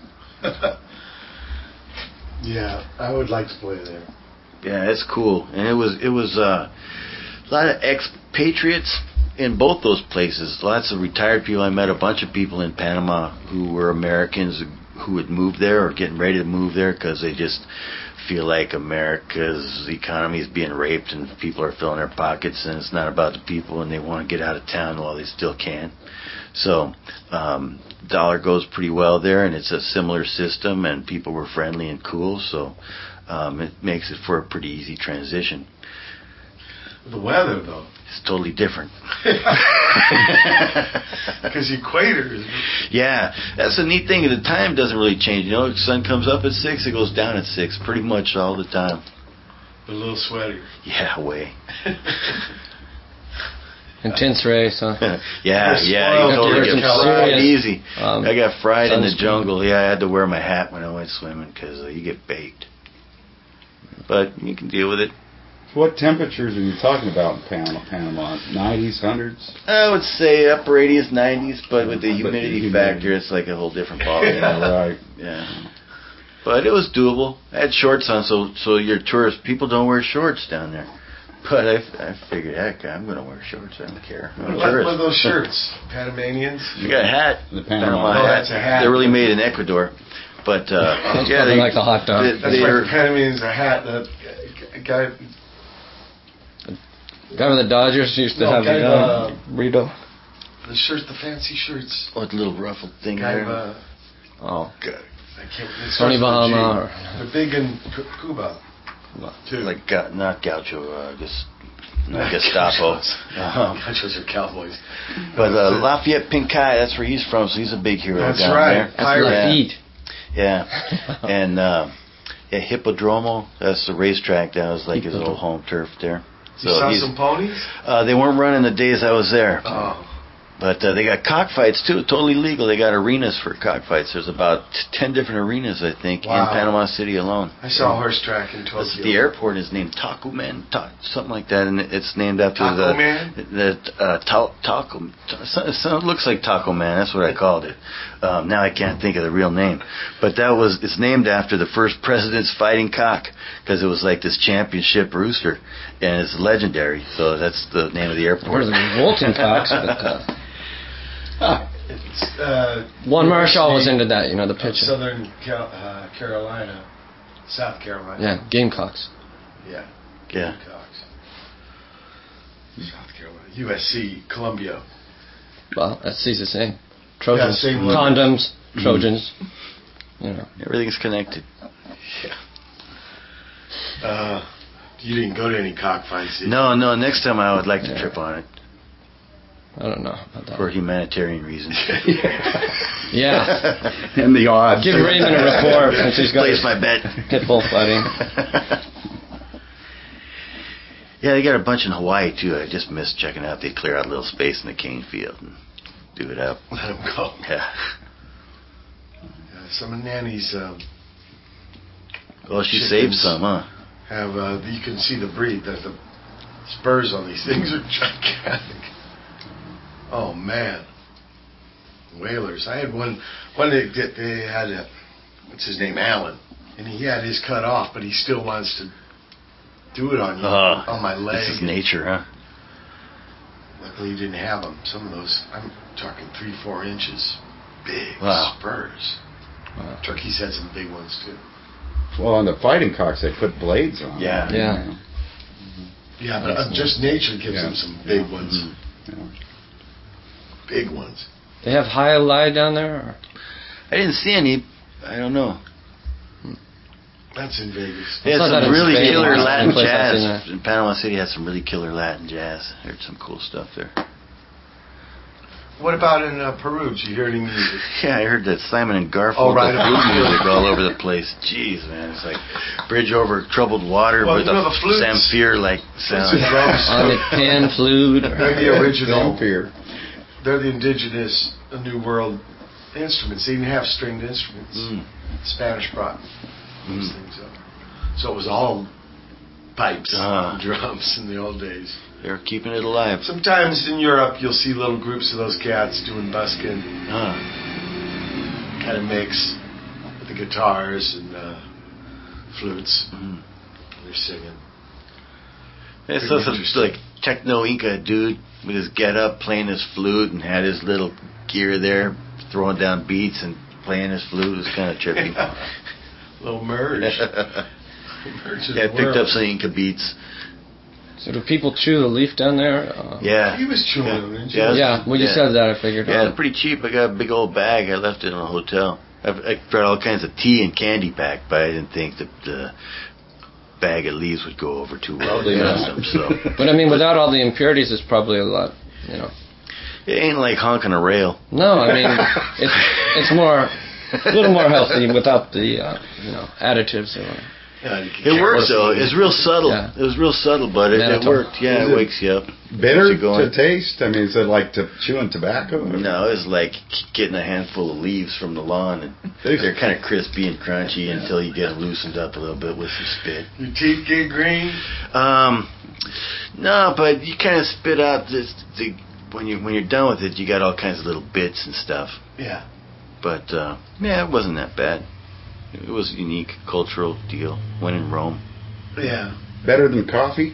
Speaker 1: Yeah, I would like to play there.
Speaker 5: Yeah, it's cool. And it was, it was, uh, a lot of expatriates in both those places. Lots of retired people. I met a bunch of people in Panama who were Americans who had moved there or getting ready to move there because they just feel like America's economy is being raped and people are filling their pockets and it's not about the people and they want to get out of town while they still can. So um, dollar goes pretty well there and it's a similar system and people were friendly and cool, so um, it makes it for a pretty easy transition.
Speaker 1: The weather, though.
Speaker 5: It's totally different.
Speaker 1: Because equator is...
Speaker 5: Yeah, that's the neat thing. The time doesn't really change. You know, the sun comes up at six, it goes down at six, pretty much all the time.
Speaker 1: A little sweaty.
Speaker 5: Yeah, way.
Speaker 2: Intense race, huh?
Speaker 5: yeah,
Speaker 1: You're
Speaker 5: yeah, you
Speaker 1: spoiled.
Speaker 5: totally
Speaker 1: You're
Speaker 5: get fried
Speaker 2: serious.
Speaker 5: easy.
Speaker 2: Um,
Speaker 5: I got fried in the
Speaker 2: sunscreen.
Speaker 5: jungle. Yeah, I had to wear my hat when I went swimming because uh, you get baked. But you can deal with it.
Speaker 3: What temperatures are you talking about in Panama? Panama? nineties, hundreds?
Speaker 5: I would say upper eighties, nineties, but with the
Speaker 3: But
Speaker 5: humidity
Speaker 3: the humidity.
Speaker 5: factor, it's like a whole different ballgame.
Speaker 3: Yeah, right.
Speaker 5: Yeah. But it was doable. I had shorts on, so so your tourists, people don't wear shorts down there. But I, I figured, heck, I'm going to wear shorts. I don't care. I'm a
Speaker 1: What,
Speaker 5: tourist.
Speaker 1: what are those shirts? Panamanians?
Speaker 5: You got a hat.
Speaker 3: The Panama.
Speaker 1: Oh, that's a hat.
Speaker 5: They're really made in Ecuador. But, uh,
Speaker 2: That's
Speaker 5: yeah,
Speaker 2: probably
Speaker 5: they,
Speaker 2: like the hot dog.
Speaker 5: They,
Speaker 1: That's
Speaker 5: they
Speaker 1: like
Speaker 5: are,
Speaker 1: the Panamanians a hat. That guy...
Speaker 2: Guy with the Dodgers used to
Speaker 1: No,
Speaker 2: have
Speaker 1: guy,
Speaker 2: a
Speaker 1: uh,
Speaker 2: burrito.
Speaker 1: The shirts, the fancy shirts.
Speaker 5: what little ruffled thing
Speaker 1: Guy,
Speaker 5: there?
Speaker 1: uh,
Speaker 2: Oh,
Speaker 1: God, I can't... it
Speaker 2: Tony
Speaker 1: starts with a G.
Speaker 2: Bahama.
Speaker 1: They're big in Cu- Cuba, too.
Speaker 5: Like, uh, not Gaucho, uh, just, not Gestapo. Um,
Speaker 1: Gauchos are cowboys.
Speaker 5: But uh, Lafayette Pinkai, that's where he's from, so he's a big hero
Speaker 1: That's
Speaker 5: down
Speaker 1: right.
Speaker 5: there.
Speaker 2: That's
Speaker 1: Pirate.
Speaker 2: Lafitte.
Speaker 5: Yeah, and uh, yeah, Hippodromo. That's the racetrack. That was like his old home turf there.
Speaker 1: You saw
Speaker 5: he's-
Speaker 1: some ponies?
Speaker 5: Uh, they weren't running the days I was there,
Speaker 1: Oh.
Speaker 5: but uh, they got cockfights too. Totally legal. They got arenas for cockfights. There's about ten different arenas, I think,
Speaker 1: Wow.
Speaker 5: in Panama City alone.
Speaker 1: I saw a horse track in Tokyo.
Speaker 5: That's- the airport is named Taco Man, ta- something like that, and it's named after
Speaker 1: Taco
Speaker 5: the
Speaker 1: Man?
Speaker 5: the uh, ta- taco. ta- so- so it looks like Taco Man. That's what I called it. Um, now I can't think of the real name, but that was it's named after the first president's fighting cock because it was like this championship rooster, and it's legendary. So that's the name of the airport.
Speaker 2: Where's the revolting cocks? But, uh,
Speaker 1: It's, uh,
Speaker 2: Juan Marshall was
Speaker 1: University
Speaker 2: into that, you know, the
Speaker 1: of
Speaker 2: pitcher.
Speaker 1: Southern Cal- uh, Carolina, South Carolina.
Speaker 2: Yeah, Gamecocks.
Speaker 1: Yeah.
Speaker 5: Yeah.
Speaker 1: Gamecocks. South Carolina. U S C, Columbia.
Speaker 2: Well, that's easy to say. Trojans.
Speaker 1: Yeah, same one.
Speaker 2: Condoms. Trojans. You know.
Speaker 5: Everything's connected.
Speaker 1: Yeah. Uh, you didn't go to any cockfights, did you?
Speaker 5: No, no. Next time I would like to
Speaker 2: Yeah.
Speaker 5: trip on it
Speaker 2: I don't know about that.
Speaker 5: for humanitarian reasons.
Speaker 2: Yeah.
Speaker 3: And the odds.
Speaker 2: Give Raymond a report since he's got
Speaker 5: Place
Speaker 2: his
Speaker 5: my bet.
Speaker 2: pit bull fighting.
Speaker 5: Yeah, they got a bunch in Hawaii too. I just missed checking out. They clear out a little space in the cane field and do it up.
Speaker 1: Let them go.
Speaker 5: Yeah.
Speaker 1: Yeah, some of Nanny's um,
Speaker 5: Well, she
Speaker 1: Chickens.
Speaker 5: saved some, huh?
Speaker 1: have, uh, you can see the breed, the, the spurs on these things are gigantic. Oh, man. Whalers. I had one, one that that they had, a, what's his name, Alan, and he had his cut off, but he still wants to do it on you,
Speaker 5: Uh,
Speaker 1: on my leg.
Speaker 5: This is nature, huh?
Speaker 1: Luckily, you didn't have them. Some of those, I'm talking three, four inches, big
Speaker 5: Wow.
Speaker 1: spurs.
Speaker 2: Wow.
Speaker 1: Turkeys had some big ones too.
Speaker 3: Well, on the fighting cocks, they put blades on.
Speaker 5: Yeah.
Speaker 3: them,
Speaker 2: Yeah.
Speaker 3: you know.
Speaker 1: Yeah, but uh, just nature gives
Speaker 3: Yeah.
Speaker 1: them some big
Speaker 3: Yeah.
Speaker 1: ones,
Speaker 3: Yeah.
Speaker 1: big ones.
Speaker 2: They have high lie down there? Or?
Speaker 5: I didn't see any. I don't know.
Speaker 1: That's in Vegas.
Speaker 5: They had
Speaker 2: saw that
Speaker 5: some
Speaker 2: in
Speaker 5: really
Speaker 2: Spain.
Speaker 5: killer
Speaker 2: That's the
Speaker 5: Latin
Speaker 2: only place I've seen
Speaker 5: jazz.
Speaker 2: that.
Speaker 5: In Panama City had some really killer Latin jazz. Heard some cool stuff there.
Speaker 1: What about in uh, Peru? Did you hear any music?
Speaker 5: Yeah, I heard that Simon and Garfunkel
Speaker 1: Oh, right.
Speaker 5: flute music all over the place. Jeez, man, it's like Bridge Over Troubled Water
Speaker 1: Well,
Speaker 5: with
Speaker 1: you know,
Speaker 5: a
Speaker 1: the flutes-
Speaker 5: Zamfir like
Speaker 1: Flutes
Speaker 5: sound.
Speaker 1: and drums.
Speaker 2: On the pan flute?
Speaker 1: They're the original.
Speaker 3: Zamfir.
Speaker 1: They're the indigenous a new world instruments. They didn't have stringed instruments.
Speaker 5: Mm.
Speaker 1: Spanish brought those
Speaker 5: Mm.
Speaker 1: things up. So it was all pipes
Speaker 5: Uh-huh.
Speaker 1: and drums in the old days.
Speaker 5: They're keeping it alive.
Speaker 1: Sometimes in Europe you'll see little groups of those cats doing busking.
Speaker 5: Huh.
Speaker 1: Kind of mix with the guitars and uh, flutes.
Speaker 5: Mm.
Speaker 1: They're singing.
Speaker 5: It's
Speaker 1: Pretty
Speaker 5: so some like techno Inca dude with his get up playing his flute and had his little gear there throwing down beats and playing his flute. It was kind of trippy.
Speaker 1: Little merge. merge
Speaker 5: Yeah, I picked up some Inca beats.
Speaker 2: So do people chew the leaf down there? Uh,
Speaker 5: Yeah.
Speaker 1: He was chewing
Speaker 5: Yeah.
Speaker 1: them, didn't
Speaker 5: Yeah.
Speaker 1: you?
Speaker 2: Yeah, when you
Speaker 5: Yeah.
Speaker 2: said that, I figured.
Speaker 5: Yeah,
Speaker 2: oh.
Speaker 5: it's pretty cheap. I got a big old bag. I left it in a hotel. I've, I brought all kinds of tea and candy back, but I didn't think that the bag of leaves would go over too well.
Speaker 2: Probably
Speaker 5: to
Speaker 2: not.
Speaker 5: them, so.
Speaker 2: But I mean, without all the impurities, it's probably a lot, you know.
Speaker 5: It ain't like honking a rail.
Speaker 2: No, I mean, it's it's more, a little more healthy without the, uh, you know, additives or whatever.
Speaker 1: Yeah, you can
Speaker 5: It works though. It's real subtle.
Speaker 2: Yeah.
Speaker 5: It was real subtle, but it, it
Speaker 2: Mannitol.
Speaker 5: worked. Yeah,
Speaker 3: Is
Speaker 5: it
Speaker 3: it
Speaker 5: wakes you up.
Speaker 3: Bitter
Speaker 5: Gets you going.
Speaker 3: to taste? I mean, is it like to chewing tobacco?
Speaker 5: No, it's like getting a handful of leaves from the lawn, and they're kind of crispy and crunchy until you get them loosened up a little bit with some spit.
Speaker 1: Your teeth get green.
Speaker 5: Um, no, but you kind of spit out this. The, when you when you're done with it, you got all kinds of little bits and stuff.
Speaker 1: Yeah.
Speaker 5: But uh, yeah, it wasn't that bad. It was a unique cultural deal. When in Rome.
Speaker 1: Yeah.
Speaker 3: Better than coffee?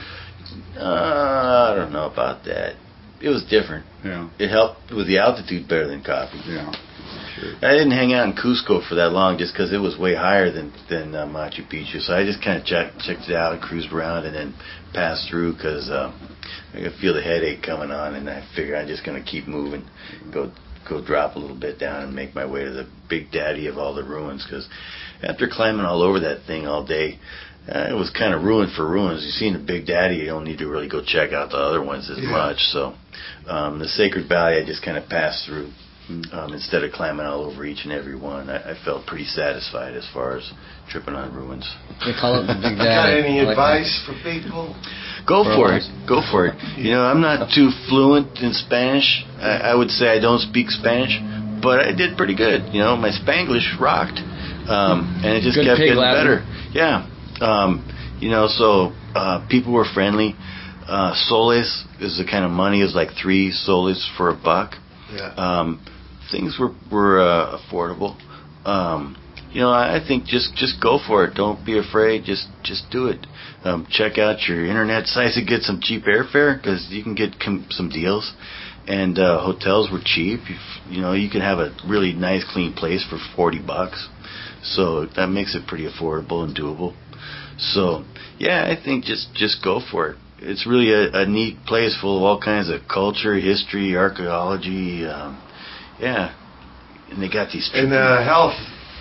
Speaker 5: Uh, I don't know about that. It was different.
Speaker 3: Yeah.
Speaker 5: It helped with the altitude better than coffee.
Speaker 3: Yeah. Sure.
Speaker 5: I didn't hang out in Cusco for that long just because it was way higher than than uh, Machu Picchu. So I just kind of checked checked it out and cruised around and then passed through because uh, I could feel the headache coming on, and I figured I'm just going to keep moving, go go drop a little bit down and make my way to the big daddy of all the ruins. Because after climbing all over that thing all day, uh, it was kind of ruin for ruins. You've seen the big daddy, you don't need to really go check out the other ones as
Speaker 1: Yeah.
Speaker 5: much. So um, the Sacred Valley, I just kind of passed through. Um, instead of climbing all over each and every one, I, I felt pretty satisfied as far as tripping on ruins.
Speaker 2: They call it the Big
Speaker 1: You got
Speaker 2: Daddy.
Speaker 1: any
Speaker 2: I like
Speaker 1: advice for people?
Speaker 5: Go
Speaker 2: For
Speaker 5: for
Speaker 2: a
Speaker 5: it. Go for it. You know, I'm not too fluent in Spanish. I, I would say I don't speak Spanish, but I did pretty good. You know, my Spanglish rocked, um, and it just
Speaker 2: Good
Speaker 5: kept
Speaker 2: pig
Speaker 5: getting
Speaker 2: Latin.
Speaker 5: better. Yeah. Um, you know, so uh, people were friendly. Uh, soles is the kind of money is like three soles for a buck.
Speaker 1: Yeah.
Speaker 5: Um, things were were uh, affordable. Um, you know, I, I think just just go for it. Don't be afraid. Just just do it. Um, check out your internet sites and get some cheap airfare because you can get com- some deals. And uh, hotels were cheap. You, you know, you can have a really nice, clean place for forty bucks. So that makes it pretty affordable and doable. So yeah, I think just just go for it. It's really a, a neat place full of all kinds of culture, history, archaeology. Um, yeah, and they got these.
Speaker 1: And uh, health.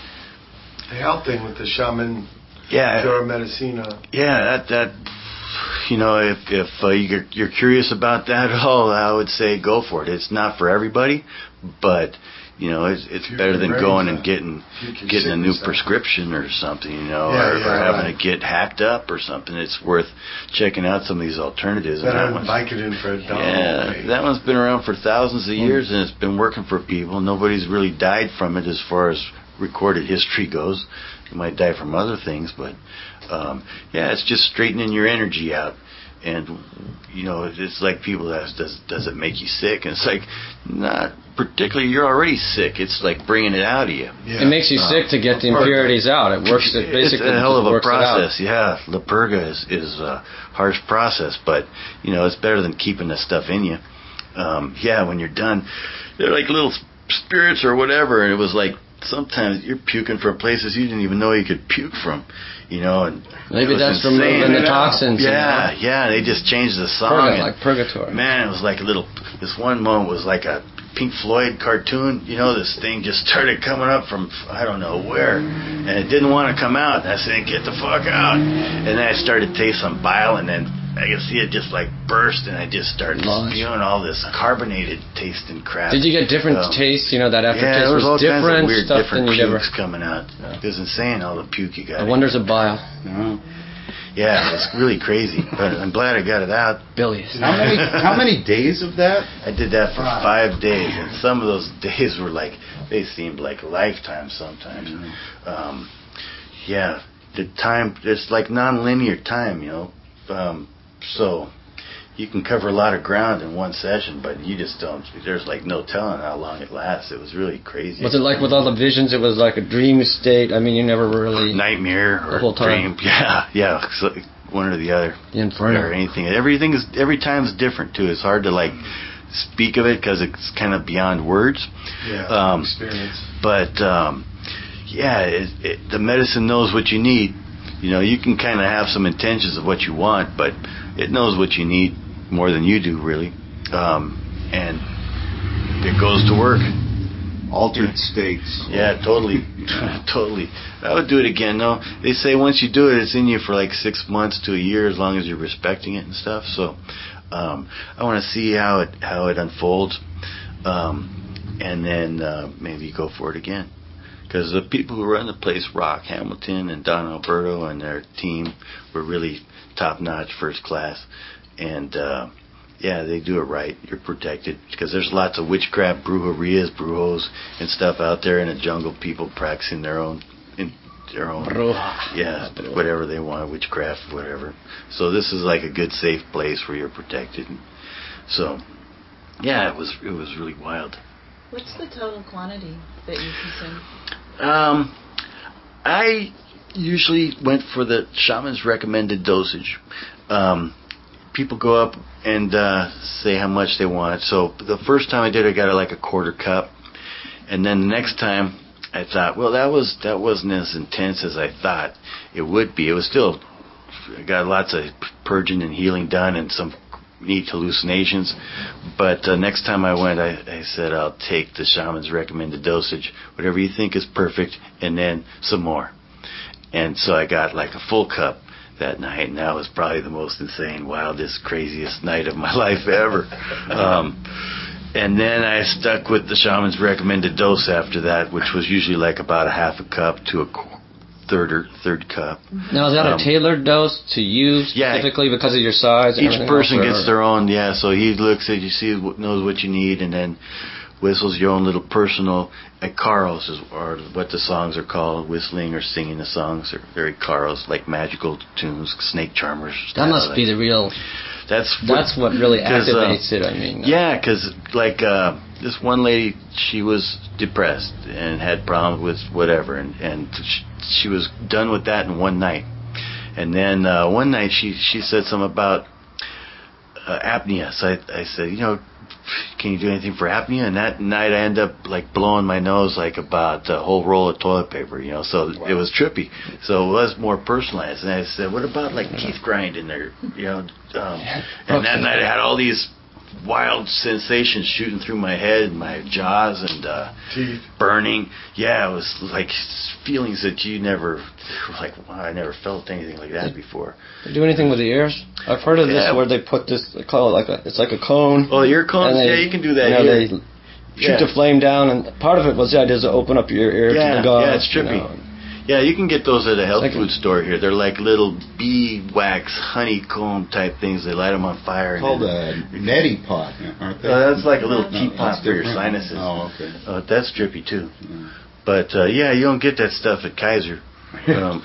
Speaker 1: The health thing with the shaman.
Speaker 5: Yeah.
Speaker 1: Pure medicina.
Speaker 5: Yeah, that that. You know, if if uh, you're you're curious about that at all, I would say go for it. It's not for everybody, but you know, it's it's
Speaker 1: If
Speaker 5: better than
Speaker 1: you're
Speaker 5: going
Speaker 1: ready
Speaker 5: and
Speaker 1: to
Speaker 5: getting
Speaker 1: puke your
Speaker 5: getting a new
Speaker 1: sickness out.
Speaker 5: prescription or something, you know,
Speaker 1: Yeah,
Speaker 5: or,
Speaker 1: yeah,
Speaker 5: or having
Speaker 1: right.
Speaker 5: to get hacked up or something. It's worth checking out some of these alternatives. And
Speaker 1: Better
Speaker 5: that
Speaker 1: than
Speaker 5: one's-
Speaker 1: Vicodin for a dollar.
Speaker 5: yeah, that one's been around for thousands of years,
Speaker 1: Hmm.
Speaker 5: and it's been working for people. Nobody's really died from it as far as recorded history goes. You might die from other things, but um, yeah, it's just straightening your energy out. And you know, it's like people ask, does does it make you sick? And it's like, not particularly. You're already sick. It's like bringing it out of you.
Speaker 1: Yeah.
Speaker 2: It makes you
Speaker 5: Uh,
Speaker 2: sick to get the impurities out. It works. It basically
Speaker 5: it's a hell of
Speaker 2: just
Speaker 5: a
Speaker 2: works it out.
Speaker 5: process. Yeah, La Purga is is a harsh process, but you know, it's better than keeping the stuff in you. Um, yeah, when you're done, they're like little spirits or whatever, and it was like sometimes you're puking from places you didn't even know you could puke from. You know, and
Speaker 2: Maybe
Speaker 5: it was
Speaker 2: that's
Speaker 5: insane.
Speaker 2: removing the toxins. you
Speaker 5: Yeah,
Speaker 2: know?
Speaker 5: yeah, they just changed the song.
Speaker 2: Purga,
Speaker 5: and-
Speaker 2: like purgatory.
Speaker 5: Man, it was like a little. This one moment was like a Pink Floyd cartoon. You know, this thing just started coming up from I don't know where, and it didn't want to come out. And I said, "Get the fuck out!" And then I started to taste some bile, and then I could see it just like burst, and I just started
Speaker 2: Launch.
Speaker 5: spewing all this carbonated tasting crap.
Speaker 2: Did you get different
Speaker 5: Um,
Speaker 2: tastes? You know, that
Speaker 5: Yeah,
Speaker 2: aftertaste
Speaker 5: there was all
Speaker 2: was
Speaker 5: kinds
Speaker 2: different
Speaker 5: of weird,
Speaker 2: stuff
Speaker 5: different
Speaker 2: than you ever.
Speaker 5: pukes coming out.
Speaker 2: Yeah.
Speaker 5: It was insane, all the puke you got.
Speaker 2: The wonders of bile.
Speaker 5: Mhm. Yeah, it was really crazy, but I'm glad I got it out.
Speaker 2: Billies.
Speaker 3: How many how many days of that?
Speaker 5: I did that for five days, and some of those days were like, they seemed like a lifetime sometimes. Mm-hmm. Um, yeah, the time, it's like non-linear time, you know. Um, so you can cover a lot of ground in one session, but you just don't, there's like no telling how long it lasts. It was really crazy.
Speaker 2: Was it like with all the visions, it was like a dream state? I mean, you never really...
Speaker 5: Nightmare or
Speaker 2: the whole time.
Speaker 5: dream. Yeah, yeah, so one or the other.
Speaker 2: The Inferno.
Speaker 5: Or anything. Everything is, every time's different too. It's hard to like speak of it because it's kind of beyond words.
Speaker 1: Yeah,
Speaker 5: um,
Speaker 1: experience.
Speaker 5: But, um, yeah, it, it, the medicine knows what you need. You know, you can kind of have some intentions of what you want, but it knows what you need more than you do, really. Um, and it goes to work.
Speaker 3: Altered states.
Speaker 5: Yeah, totally. Totally. I would do it again, though. They say once you do it, it's in you for like six months to a year, as long as you're respecting it and stuff. So um, I want to see how it how it unfolds, um, and then uh, maybe go for it again. Because the people who run the place rock. Hamilton and Don Alberto and their team were really top-notch, first class. And, uh, yeah, they do it right. You're protected. Because there's lots of witchcraft, brujerias, brujos, and stuff out there in the jungle. People practicing their own, in their own,
Speaker 2: Bruja.
Speaker 5: yeah, whatever they want, witchcraft, whatever. So this is like a good, safe place where you're protected. So, yeah, it was it was really wild.
Speaker 4: What's the total quantity that you consume?
Speaker 5: Um, I usually went for the shaman's recommended dosage. Um, people go up and uh, say how much they want. So the first time I did, I got like a quarter cup, and then the next time I thought, well, that was that wasn't as intense as I thought it would be. It was still, I got lots of purging and healing done and some neat hallucinations. But uh, next time I went, I, I said, I'll take the shaman's recommended dosage, whatever you think is perfect, and then some more. And so I got like a full cup that night, and that was probably the most insane, wildest, craziest night of my life ever. Um, and then I stuck with the shaman's recommended dose after that, which was usually like about a half a cup to a third or third cup.
Speaker 2: Now, is that um, a tailored dose to you specifically yeah, because of your size? And
Speaker 5: each person
Speaker 2: else,
Speaker 5: gets their own, yeah. So he looks at you, see, knows what you need, and then whistles your own little personal. Like carols is or what the songs are called. Whistling or singing the songs are very carols, like magical tunes, snake charmers.
Speaker 2: That must
Speaker 5: like,
Speaker 2: be the real.
Speaker 5: That's what,
Speaker 2: that's what really activates uh, it. I mean,
Speaker 5: yeah, because like uh, this one lady, she was depressed and had problems with whatever, and and she, she was done with that in one night. And then uh, one night she she said something about uh, apnea. So I, I said, you know, can you do anything for apnea? And that night I ended up like blowing my nose like about a whole roll of toilet paper, you know, so wow. It was trippy. So it was more personalized. And I said, what about like teeth grinding there, you know? Um, and okay. That night I had all these wild sensations shooting through my head and my jaws and uh,
Speaker 1: teeth
Speaker 5: burning. Yeah, it was like feelings that you never, like, wow, I never felt anything like that before.
Speaker 2: They do anything with the ears? I've heard of yeah. this where they put this, they call it like a, it's like a cone.
Speaker 5: Oh, ear cones? They, yeah, you can do that.
Speaker 2: You know,
Speaker 5: here.
Speaker 2: they shoot yeah. the flame down, and part of it was the idea is to open up your ear
Speaker 5: yeah,
Speaker 2: to the gauze.
Speaker 5: Yeah, it's trippy. You know. Yeah, you can get those at a health like food a, store here. They're like little bee wax, honeycomb type things. They light them on fire.
Speaker 3: Called a neti pot, aren't they?
Speaker 5: Uh, that's like a little
Speaker 3: no,
Speaker 5: teapot for your sinuses.
Speaker 3: Oh, okay.
Speaker 5: Uh, that's trippy too. Yeah. But uh, yeah, you don't get that stuff at Kaiser. Um.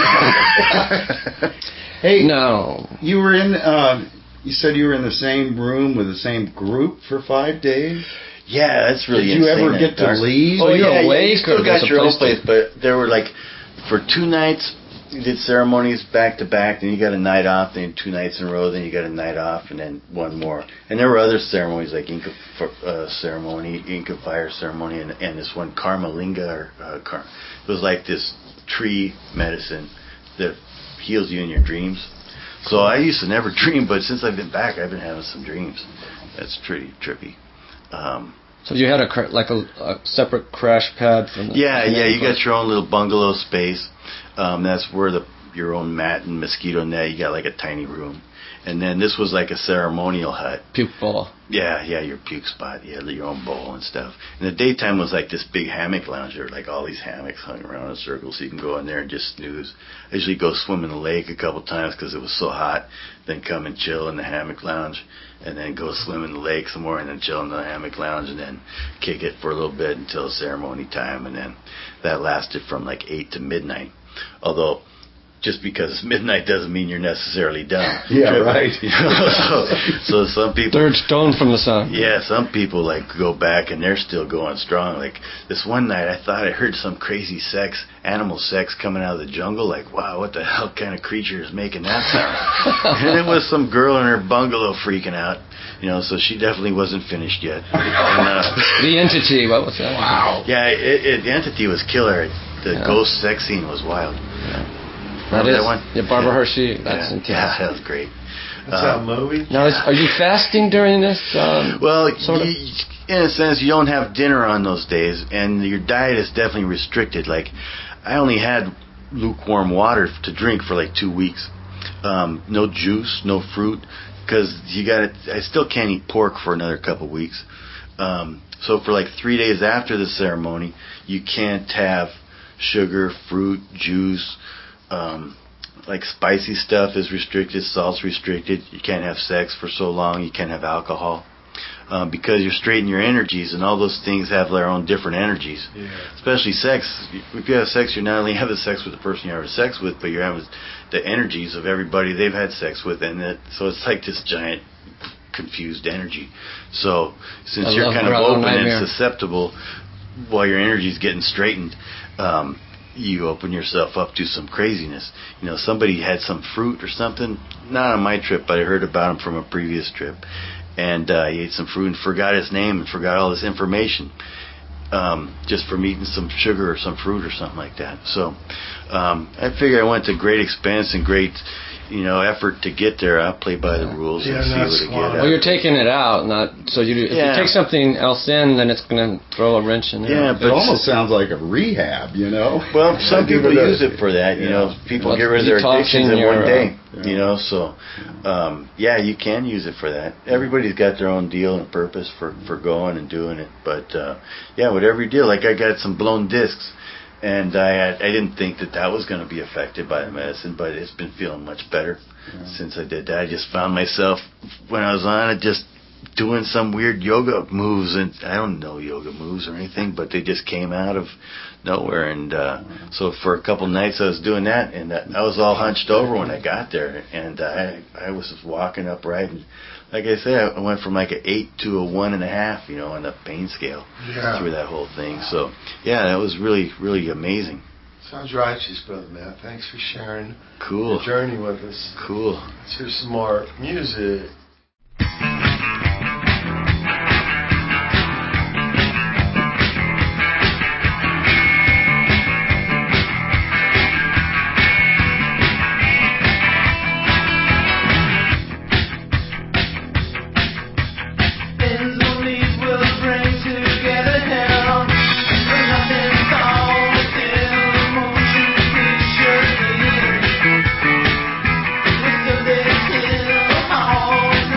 Speaker 3: Hey,
Speaker 2: no.
Speaker 3: You were in. Uh, you said you were in the same room with the same group for five days.
Speaker 5: Yeah, that's really.
Speaker 3: Did you ever get to leave?
Speaker 5: Oh,
Speaker 2: yeah,
Speaker 5: yeah,
Speaker 2: yeah,
Speaker 5: you still got your own place, but there were like, for two nights, you did ceremonies back to back, then you got a night off, then two nights in a row, then you got a night off, and then one more. And there were other ceremonies like Inca uh, ceremony, Inca fire ceremony, and, and this one Karmalinga, or uh, Kar- it was like this tree medicine that heals you in your dreams. So I used to never dream, but since I've been back, I've been having some dreams. That's pretty trippy. Um,
Speaker 2: so you had a cr- like a, a separate crash pad from the
Speaker 5: yeah
Speaker 2: from
Speaker 5: yeah you
Speaker 2: place.
Speaker 5: got your own little bungalow space. Um, that's where the your own mat and mosquito net. You got like a tiny room, And then this was like a ceremonial hut.
Speaker 2: Puke bowl.
Speaker 5: Yeah, yeah, your puke spot. You had your own bowl and stuff. And the daytime was like this big hammock lounge. There were like all these hammocks hung around in a circle, so you can go in there and just snooze. I usually go swim in the lake a couple times because it was so hot. Then come and chill in the hammock lounge, and then go swim in the lake some more, and then chill in the hammock lounge, and then kick it for a little bit until ceremony time. And then that lasted from like eight to midnight. Although, just because midnight doesn't mean you're necessarily done.
Speaker 3: Yeah, right.
Speaker 5: You know, so, so some people...
Speaker 2: Third stone from the sun.
Speaker 5: Yeah, some people like go back and they're still going strong. Like this one night I thought I heard some crazy sex, animal sex coming out of the jungle. Like, wow, what the hell kind of creature is making that sound? And it was some girl in her bungalow freaking out. You know, so she definitely wasn't finished yet. And, uh,
Speaker 2: the entity, what was that?
Speaker 5: Wow. Yeah, it, it, the entity was killer. The yeah. ghost sex scene was wild. Yeah.
Speaker 2: That is,
Speaker 5: that one?
Speaker 2: Yeah, Barbara
Speaker 5: yeah.
Speaker 2: Hershey. That's
Speaker 5: yeah.
Speaker 2: intense.
Speaker 5: Yeah, that was great.
Speaker 1: That's
Speaker 5: um,
Speaker 1: that movie?
Speaker 2: Now, is, are you fasting during this? Um,
Speaker 5: well,
Speaker 2: sort
Speaker 5: you,
Speaker 2: of?
Speaker 5: in a sense, you don't have dinner on those days, and your diet is definitely restricted. Like, I only had lukewarm water to drink for like two weeks. Um, no juice, no fruit, because you got to. I still can't eat pork for another couple weeks. Um, so for like three days after the ceremony, you can't have sugar, fruit, juice. Um, like spicy stuff is restricted, salt's restricted. You can't have sex for so long. You can't have alcohol um, because you're straightening your energies, and all those things have their own different energies. Yeah. Especially sex. If you have sex, you're not only having sex with the person you're having sex with, but you're having the energies of everybody they've had sex with, and it, so it's like this giant confused energy. So since
Speaker 2: I
Speaker 5: you're kind of open
Speaker 2: nightmare.
Speaker 5: and susceptible while your energy's getting straightened, um, you open yourself up to some craziness. You know, somebody had some fruit or something, not on my trip, but I heard about him from a previous trip, and uh, he ate some fruit and forgot his name and forgot all this information um, just from eating some sugar or some fruit or something like that. So um, I figured I went to great expense and great, you know, effort to get there. I'll play by the rules
Speaker 1: yeah,
Speaker 5: and see what I get.
Speaker 2: Well, you're taking it out, not so you. If
Speaker 5: yeah.
Speaker 2: you take something else in, then it's going to throw a wrench in there.
Speaker 5: Yeah,
Speaker 3: but it almost sounds like a rehab, you know.
Speaker 5: Well, some people use it for that. You
Speaker 3: yeah.
Speaker 5: know, people
Speaker 2: well,
Speaker 5: get rid of their addictions in
Speaker 2: your,
Speaker 5: one day.
Speaker 2: Uh,
Speaker 5: you know, so um, yeah, you can use it for that. Everybody's got their own deal and purpose for for going and doing it. But uh, yeah, whatever you do, like I got some blown discs. And I had, I didn't think that that was going to be affected by the medicine, but it's been feeling much better yeah. since I did that. I just found myself, when I was on it, just doing some weird yoga moves. And I don't know yoga moves or anything, but they just came out of nowhere. And uh, so for a couple nights I was doing that, and I was all hunched over when I got there. And I, I was just walking upright. And like I said, I went from like an eight to a one and a half, you know, on the pain scale
Speaker 1: yeah.
Speaker 5: through that whole thing. So, yeah, that was really, really amazing.
Speaker 1: Sounds righteous, Brother Matt. Thanks for sharing
Speaker 5: cool.
Speaker 1: your journey with us.
Speaker 5: Cool.
Speaker 1: Let's hear some more music.
Speaker 11: Oh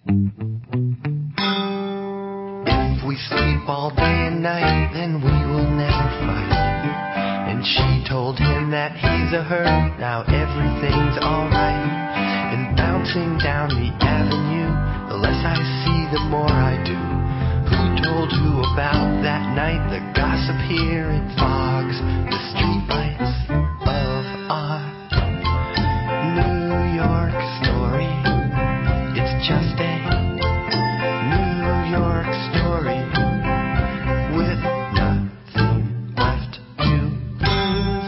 Speaker 11: If we sleep all day and night, then we will never fight. And she told him that he's a her, now everything's alright. And bouncing down the avenue, the less I see, the more I do. Who told who about that night? The gossip here, it fogs the streetlights of our New York story. It's just a New York story with nothing left to lose.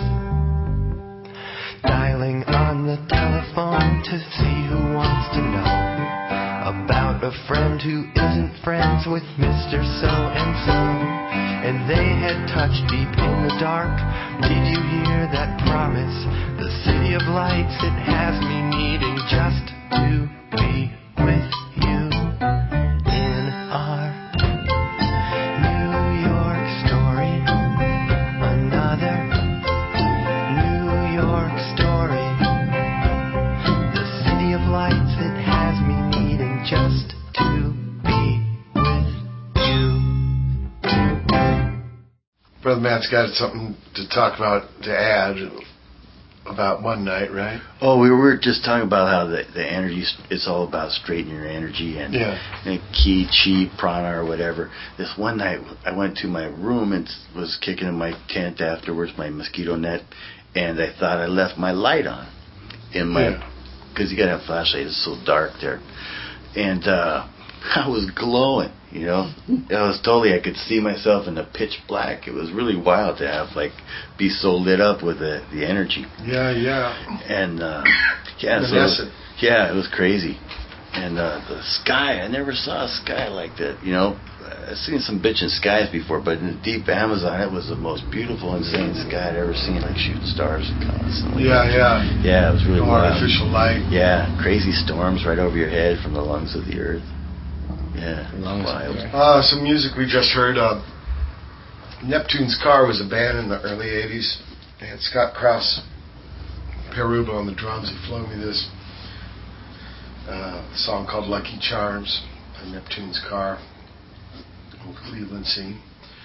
Speaker 11: Dialing on the telephone to see who wants to know about a friend who isn't friends with Mister So-and-so. And they had touched deep in the dark. Did you hear that promise? The city of lights, it has me needing just to be with you in our New York story. Another New York story. The city of lights, it has me needing just to be with you.
Speaker 1: Brother Matt's got something to talk about, to add about one night, right?
Speaker 5: Oh, we were just talking about how the, the energy, it's all about straightening your energy and,
Speaker 1: yeah.
Speaker 5: and ki, chi, prana, or whatever. This one night, I went to my room and was kicking in my tent afterwards, my mosquito net, and I thought I left my light on in my, because yeah. you gotta have flashlight, it's so dark there. And uh, I was glowing, you know. It was totally, I could see myself in the pitch black. It was really wild to have, like, be so lit up with the, the energy.
Speaker 1: Yeah, yeah.
Speaker 5: And, uh, yeah, so, yeah, it was crazy. And uh, the sky, I never saw a sky like that, you know. I've seen some bitchin' skies before, but in the deep Amazon, it was the most beautiful, insane sky I'd ever seen, like shooting stars constantly.
Speaker 1: Yeah, yeah.
Speaker 5: Yeah, it was really
Speaker 1: no
Speaker 5: wild.
Speaker 1: Artificial light.
Speaker 5: Yeah, crazy storms right over your head from the lungs of the earth. Yeah, wild.
Speaker 1: Uh, some music we just heard. Uh, Neptune's Car was a band in the early eighties. They had Scott Krause, Peruba on the drums. He flowed me this uh, song called Lucky Charms by Neptune's Car, old Cleveland scene.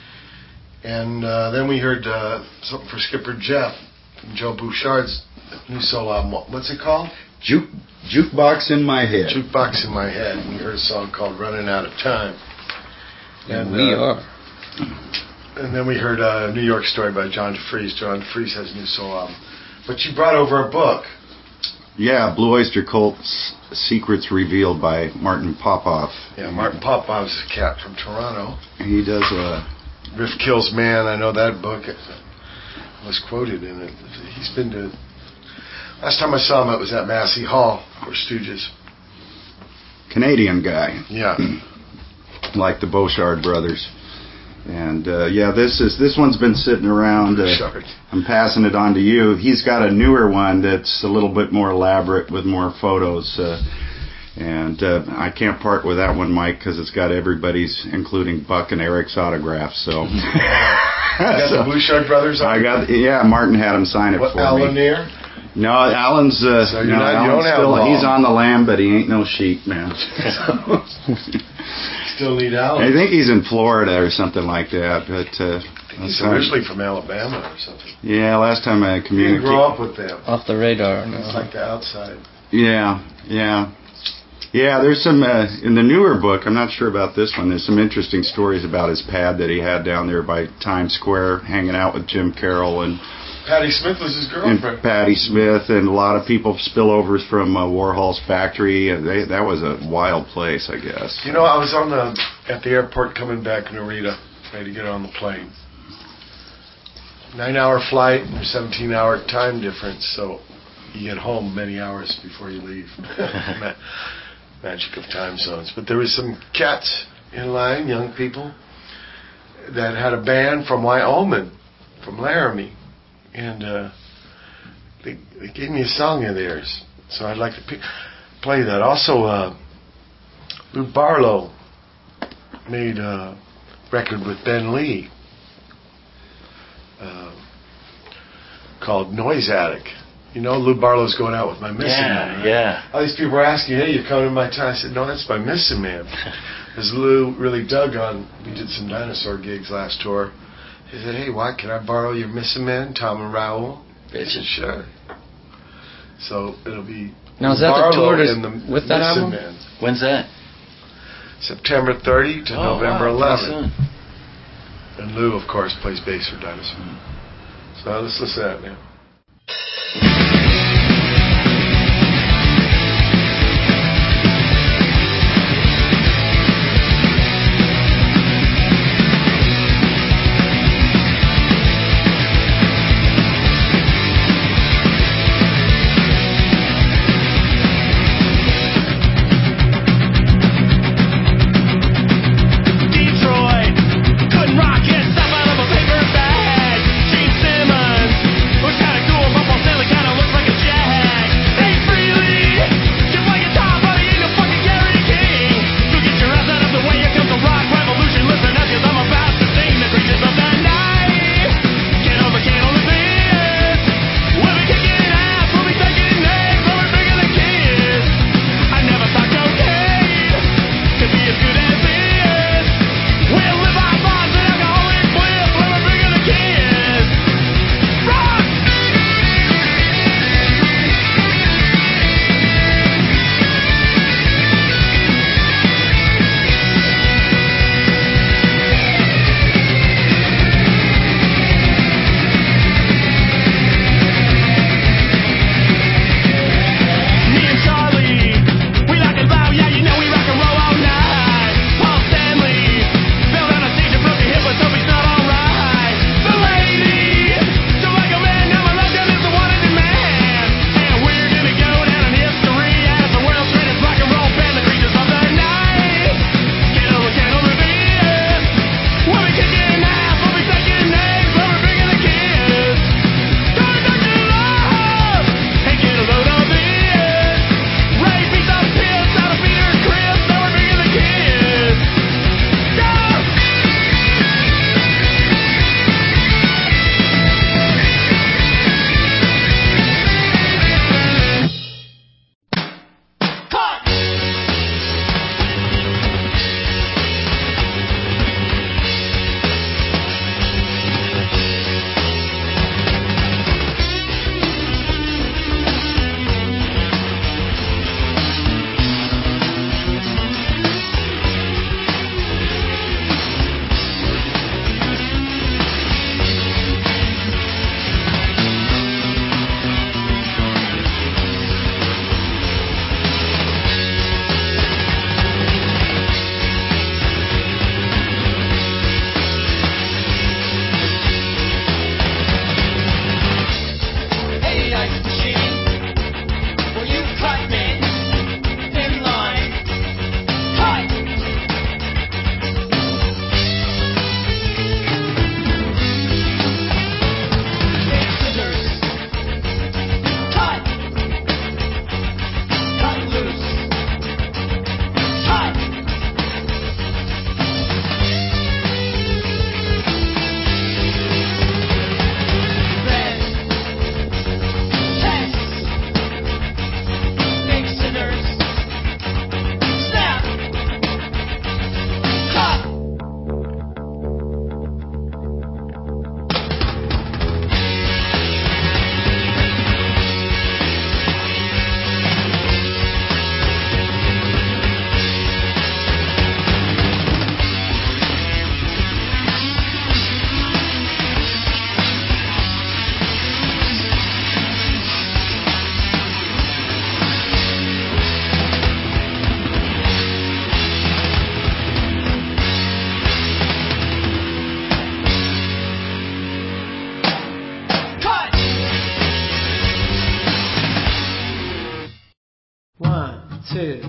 Speaker 1: And uh, then we heard uh, something for Skipper Jeff from Joe Bouchard's new solo album. What's it called?
Speaker 3: Juke, Jukebox in My Head.
Speaker 1: Jukebox in My Head. We heard a song called Running Out of Time.
Speaker 2: And we
Speaker 1: uh,
Speaker 2: are.
Speaker 1: And then we heard uh, a New York Story by John DeFreeze. John DeFreeze has a new solo album. But you brought over a book.
Speaker 3: Yeah, Blue Oyster Cult's Secrets Revealed by Martin Popoff.
Speaker 1: Yeah, Martin Popoff's a cat from Toronto.
Speaker 3: He does a...
Speaker 1: Riff Kills Man, I know that book. Was quoted in it. He's been to... Last time I saw him, it was at Massey Hall for Stooges.
Speaker 3: Canadian guy.
Speaker 1: Yeah.
Speaker 3: Like the Bouchard brothers. And uh, yeah, this is this one's been sitting around. Uh, I'm passing it on to you. He's got a newer one that's a little bit more elaborate with more photos. Uh, and uh, I can't part with that one, Mike, because it's got everybody's, including Buck and Eric's autographs. So.
Speaker 1: You got so, the Bouchard brothers on?
Speaker 3: I got, yeah, Martin had him sign it
Speaker 1: what,
Speaker 3: for
Speaker 1: Alan
Speaker 3: me.
Speaker 1: Near?
Speaker 3: No, Alan's, uh,
Speaker 1: so
Speaker 3: no,
Speaker 1: not,
Speaker 3: Alan's still, he's on the lam, but he ain't no sheep, man.
Speaker 1: Still need Alan.
Speaker 3: I think he's in Florida or something like that, but, uh,
Speaker 1: he's originally from Alabama or something.
Speaker 3: Yeah, last time I communicated.
Speaker 1: You didn't grow up with them.
Speaker 2: Off the radar. No.
Speaker 1: It's like the outside.
Speaker 3: Yeah, yeah. Yeah, there's some, uh, in the newer book, I'm not sure about this one, there's some interesting stories about his pad that he had down there by Times Square, hanging out with Jim Carroll and
Speaker 1: Patti Smith was his girlfriend.
Speaker 3: And Patti Smith, and a lot of people spillovers from uh, Warhol's factory. And they, that was a wild place, I guess.
Speaker 1: You know, I was on the at the airport coming back in Narita, ready to get on the plane. Nine-hour flight, seventeen-hour time difference, so you get home many hours before you leave. Magic of time zones. But there was some cats in line, young people, that had a band from Wyoming, from Laramie. And uh, they, they gave me a song of theirs, so I'd like to pick, play that. Also, uh, Lou Barlow made a record with Ben Lee uh, called Noise Attic. You know, Lou Barlow's going out with my Missing
Speaker 5: Yeah,
Speaker 1: Man. Right?
Speaker 5: yeah.
Speaker 1: All these people were asking, hey, you coming to my town? I said, no, that's my Missing Man. Because Lou really dug on, we did some dinosaur gigs last tour. He said, hey, why, can I borrow your Missing Man, Tom and Raoul? I said, sure. So it'll be
Speaker 2: now, is that
Speaker 1: Barlow
Speaker 2: the tour
Speaker 1: and the
Speaker 2: with that
Speaker 1: Missing
Speaker 2: album?
Speaker 1: Man.
Speaker 5: When's that?
Speaker 1: September thirtieth to
Speaker 5: Oh,
Speaker 1: November
Speaker 5: wow,
Speaker 1: eleventh. And Lou, of course, plays bass for Dinosaur. Mm. So let's listen to that now.
Speaker 12: two.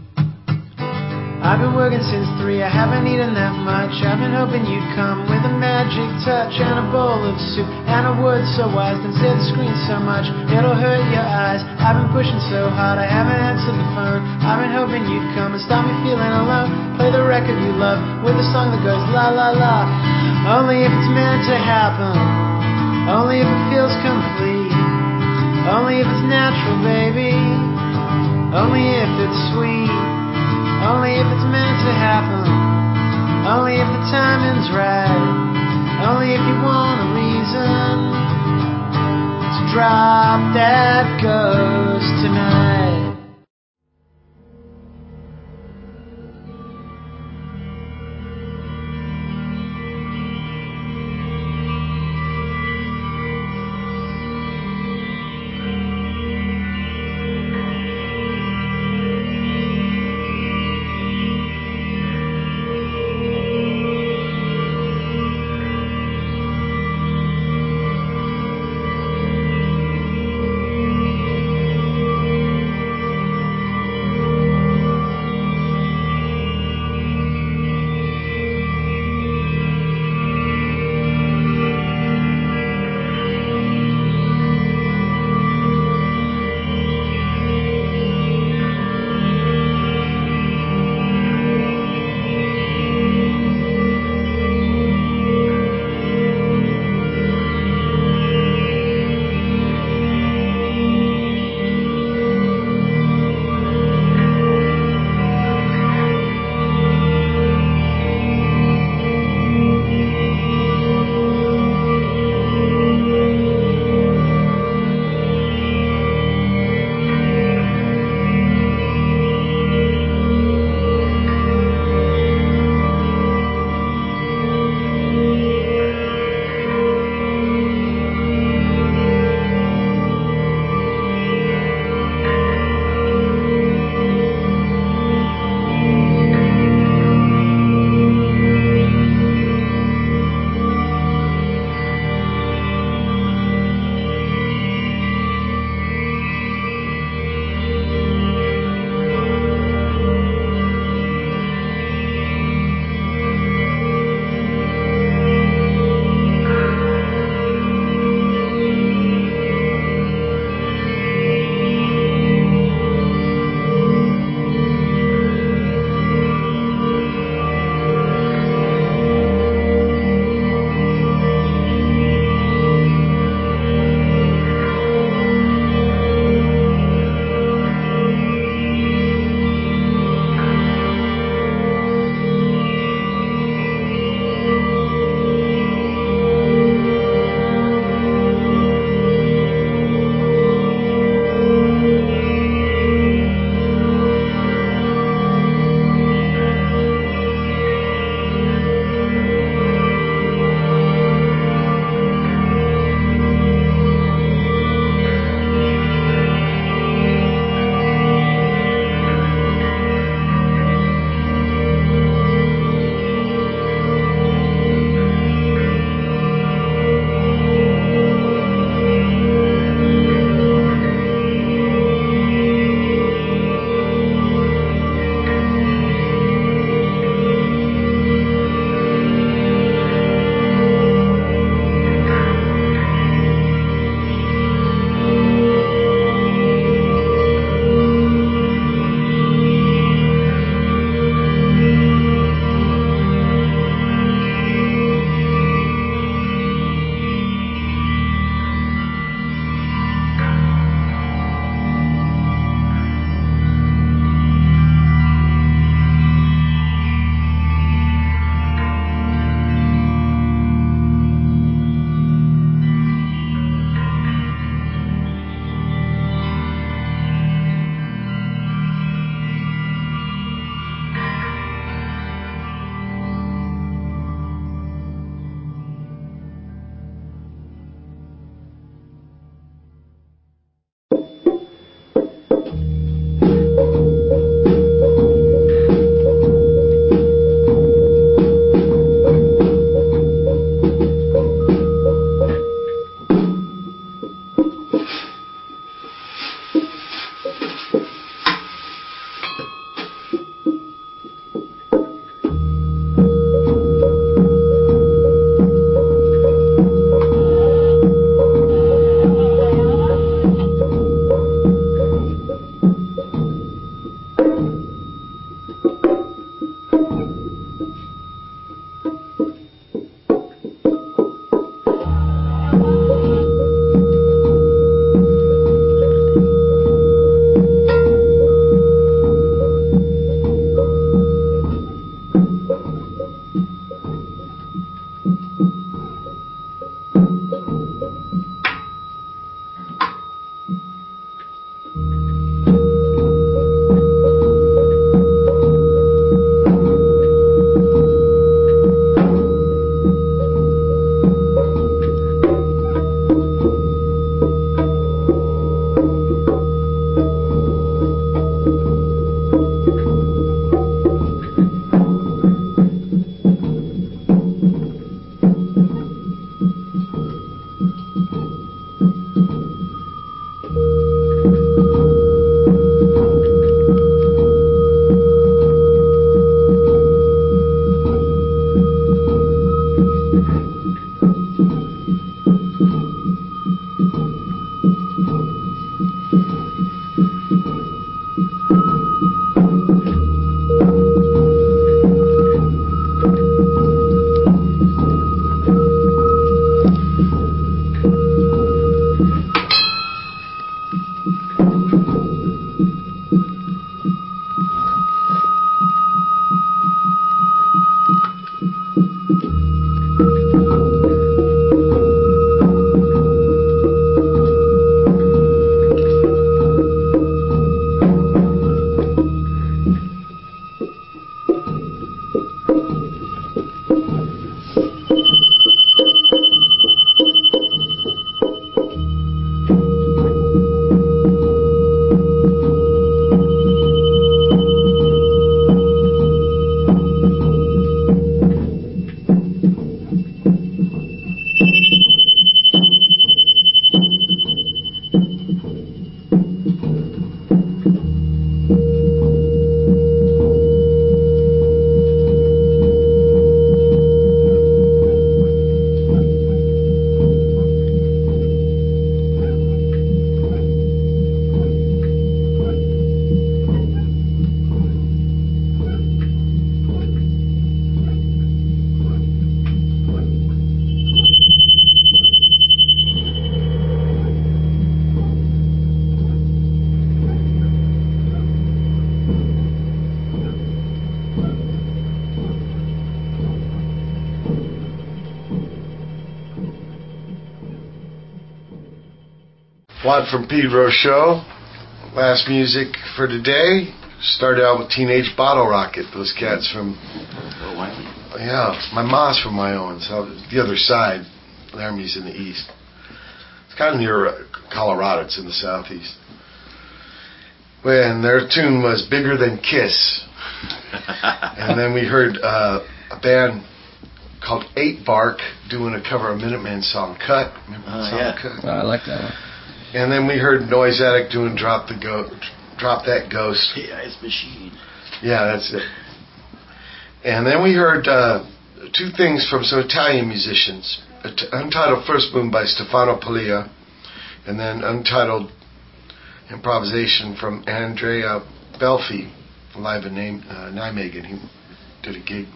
Speaker 12: I've been working since three, I haven't eaten that much. I've been hoping you'd come with a magic touch and a bowl of soup and a word so wise. Don't stare at the screen so much, it'll hurt your eyes. I've been pushing so hard, I haven't answered the phone. I've been hoping you'd come and stop me feeling alone. Play the record you love with a song that goes la la la. Only if it's meant to happen, only if it feels complete. Only if it's natural, baby. Only if it's sweet. Only if it's meant to happen. Only if the timing's right. Only if you want a reason to drop that ghost tonight.
Speaker 1: Watt from Pedro show. Last music for today. Started out with Teenage Bottle Rocket. Those cats from...
Speaker 5: Oh, wow.
Speaker 1: Yeah, my mom's from Wyoming, so the other side. Laramie's in the east. It's kind of near uh, Colorado. It's in the southeast. When their tune was Bigger Than Kiss. And then we heard uh, a band called Eight Bark doing a cover of Minutemen song Cut. Remember that
Speaker 5: Oh,
Speaker 1: song
Speaker 5: yeah.
Speaker 1: Cut?
Speaker 2: Oh, I like that one.
Speaker 1: And then we heard Noise Addict doing Drop the Go, Drop That Ghost.
Speaker 5: Hey, Ice Machine.
Speaker 1: Yeah, that's it. And then we heard uh, two things from some Italian musicians. Untitled First Moon by Stefano Paglia, and then Untitled Improvisation from Andrea Belfi, live in Name, uh, Nijmegen. He did a gig.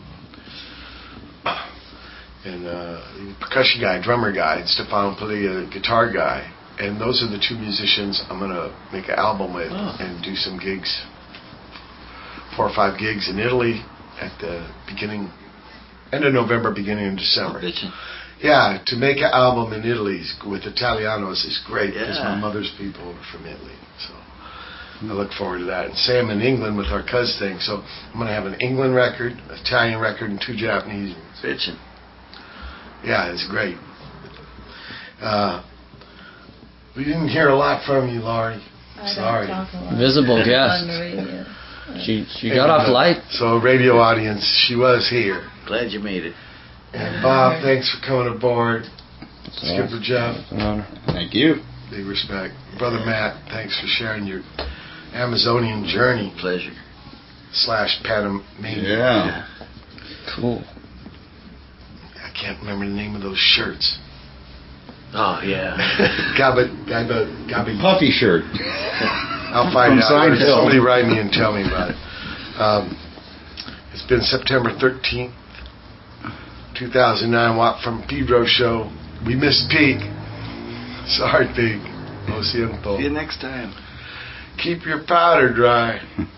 Speaker 1: And uh, percussion guy, drummer guy, and Stefano Paglia, guitar guy. And those are the two musicians I'm going to make an album with
Speaker 5: Oh.
Speaker 1: and do some gigs. Four or five gigs in Italy at the beginning, end of November, beginning of December.
Speaker 5: Oh, bitchin'.
Speaker 1: Yeah, to make an album in Italy with Italianos is great because
Speaker 5: Yeah.
Speaker 1: my mother's people are from Italy. So I look forward to that. And Sam in England with our Cuz thing. So I'm going to have an England record, Italian record, and two Japanese ones.
Speaker 5: Bitchin'.
Speaker 1: Yeah, it's great. Uh, we didn't hear a lot from you, Laurie.
Speaker 4: I
Speaker 1: Sorry.
Speaker 4: don't talk a lot.
Speaker 2: Visible guest.
Speaker 4: On the radio.
Speaker 2: She she got off light.
Speaker 1: So radio audience, she was here.
Speaker 5: Glad you made it.
Speaker 1: And Bob, thanks for coming aboard.
Speaker 2: So,
Speaker 1: Skipper Jeff,
Speaker 2: it's an honor.
Speaker 3: Thank you.
Speaker 1: big respect. Brother Matt, thanks for sharing your Amazonian journey
Speaker 5: Pleasure.
Speaker 1: slash Panamanian.
Speaker 3: Yeah.
Speaker 2: Cool.
Speaker 1: I can't remember the name of those shirts.
Speaker 5: Oh, yeah.
Speaker 1: Gabba, Gabba, Gabba.
Speaker 3: Puffy shirt.
Speaker 1: I'll find
Speaker 3: From
Speaker 1: out.
Speaker 3: Seinfeld.
Speaker 1: Somebody write me and tell me about it. Um, it's been September thirteenth, two thousand nine, Watt from Pedro show. We missed Pete. Sorry, Pete. Lo siento.
Speaker 5: See you next time.
Speaker 1: Keep your powder dry.